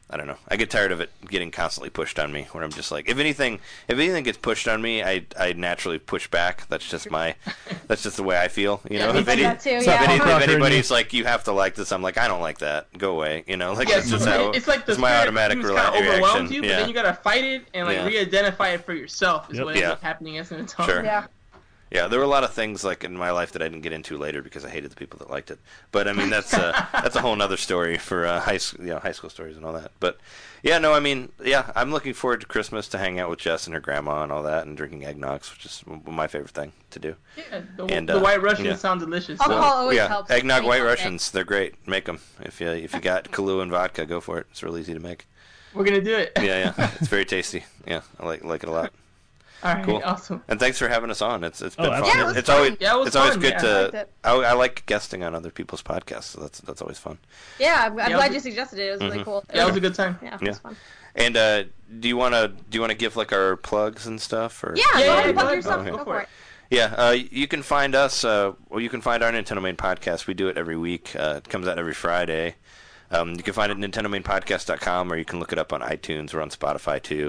I don't know. I get tired of it getting constantly pushed on me. Where I'm just like, if anything, if anything gets pushed on me, I I naturally push back. That's just my, that's just the way I feel. You know,
Yeah,
if, any,
that too,
if,
yeah.
any, if
Fucker in
anybody's like, you have to like this, I'm like, I don't like that. Go away. You know, like
Yeah,
that's just
so
how.
it's like the
it's my
spirit
automatic
just
rela-
kind of overwhelms
reaction.
you, but
yeah.
then you gotta fight it and like
Yeah.
re-identify it for yourself. Is
Yep.
what ends
Yeah.
up happening as an adult.
Sure.
Yeah.
Yeah, there were a lot of things like in my life that I didn't get into later because I hated the people that liked it. But I mean, that's uh, that's a whole other story for uh, high school, you know, high school stories and all that. But yeah, no, I mean, yeah, I'm looking forward to Christmas to hang out with Jess and her grandma and all that, and drinking eggnogs, which is my favorite thing to do.
Yeah, the,
And,
the
uh,
White Russians
yeah.
sound delicious.
Alcohol
So.
always
yeah,
helps.
eggnog
Make
White
it.
Russians, they're great. Make them if you if you got Kahlua and vodka, go for it. It's real easy to make.
We're gonna do it.
Yeah, yeah, it's very tasty. Yeah, I like like it a lot.
All right,
Cool.
awesome.
And thanks for having us on. It's it's been
Oh,
fun.
absolutely.
Yeah, it was
it's
fun.
always
Yeah, it was
it's always
fun,
good
yeah.
I
to.
liked it.
I, I like guesting on other people's podcasts, so that's that's always fun.
Yeah, I'm, I'm
Yeah,
glad
we-
you suggested it. It was really
Mhm.
cool.
Yeah, it was a good time.
Yeah, it
Yeah.
was fun.
And uh, do you wanna do you wanna give like our plugs and stuff or?
Yeah,
Yeah,
go
yeah,
ahead and
go
plug
ahead,
yourself.
go-
Go,
go
for
for
it.
it.
Yeah, uh, you can find us. Uh, well, you can find our Nintendo Main podcast. We do it every week. Uh, it comes out every Friday. Um, you can find it at nintendo main podcast dot com, or you can look it up on iTunes. We're on Spotify too,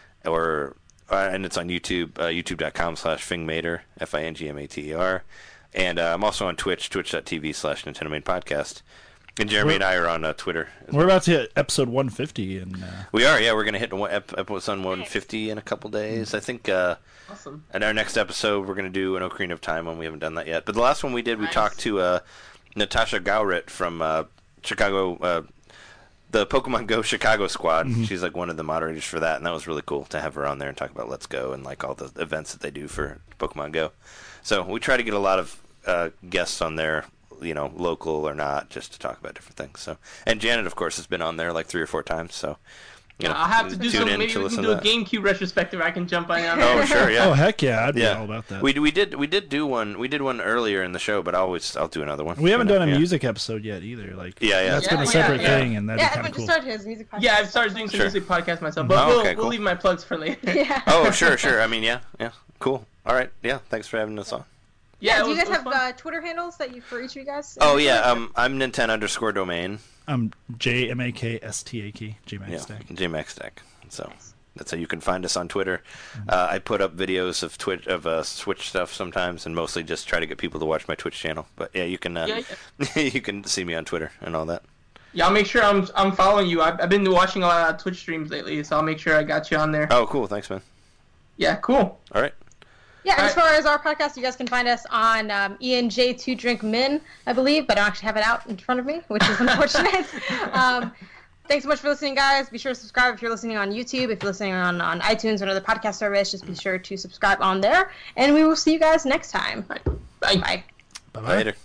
or uh, and it's on YouTube. Uh, YouTube dot com slash Fingmater, F I N G M A T E R, and uh, I'm also on Twitch, twitch dot t v slash Nintendo Main Podcast. And Jeremy
We're-
and I are on uh, Twitter. as
We're
well.
about to hit episode one fifty, and uh,
We are, yeah. We're gonna hit one, ep- episode one fifty in a couple days. I think. Uh,
Awesome.
And our next episode, we're going to do an Ocarina of Time one. We haven't done that yet. But the last one we did, we
Nice.
talked to uh, Natasha Gowrit from uh, Chicago, uh, the Pokemon Go Chicago squad.
Mm-hmm.
She's like one of the moderators for that, and that was really cool to have her on there and talk about Let's Go and like all the events that they do for Pokemon Go. So we try to get a lot of uh, guests on there, you know, local or not, just to talk about different things. So, and Janet, of course, has been on there like three or four times. So, you know,
I'll have to do
tune
some.
in
Maybe
to
we
listen
can
to
do a
that.
GameCube retrospective. I can jump on. on
Oh, sure, yeah.
oh heck yeah, I'd be
Yeah,
all about that.
we we did we did do one we did one earlier in the show, but I always I'll do another one.
We haven't
You know,
done a
yeah.
music episode yet either. Like,
Yeah, yeah.
that's
Yeah,
been a
yeah,
separate
yeah.
thing, and that'd
Yeah,
be kind
everyone
of cool.
just started his music podcast.
Yeah, I've started doing some
Sure.
music podcasts myself, but
Oh,
we'll,
okay,
we'll
cool.
leave my plugs for later.
Yeah.
Oh, sure, sure. I mean, yeah, yeah. Cool. All right. Yeah. Thanks for having us on.
Yeah,
it
do you
was-
guys
it was
have
fun.
uh, Twitter handles that you for each of you guys?
Oh yeah. Um, I'm Nintendo underscore domain.
I'm J M A K S T A K, J Max
Yeah.
Stack.
J Max Stack. So that's how you can find us on Twitter. Uh, I put up videos of Twitch of uh, Switch stuff sometimes, and mostly just try to get people to watch my Twitch channel. But yeah, you can uh,
Yeah,
you can see me on Twitter and all that.
Yeah, I'll make sure I'm I'm following you. I've, I've been watching a lot of Twitch streams lately, so I'll make sure I got you on there.
Oh, cool. Thanks, man.
Yeah, cool.
All right.
Yeah, and as
Alright.
far as our podcast, you guys can find us on um, E N J two Drink Min, I believe, but I don't actually have it out in front of me, which is unfortunate. um, thanks so much for listening, guys. Be sure to subscribe if you're listening on YouTube. If you're listening on, on iTunes or another podcast service, just be sure to subscribe on there. And we will see you guys next time.
Bye.
Bye.
Bye bye.
Later.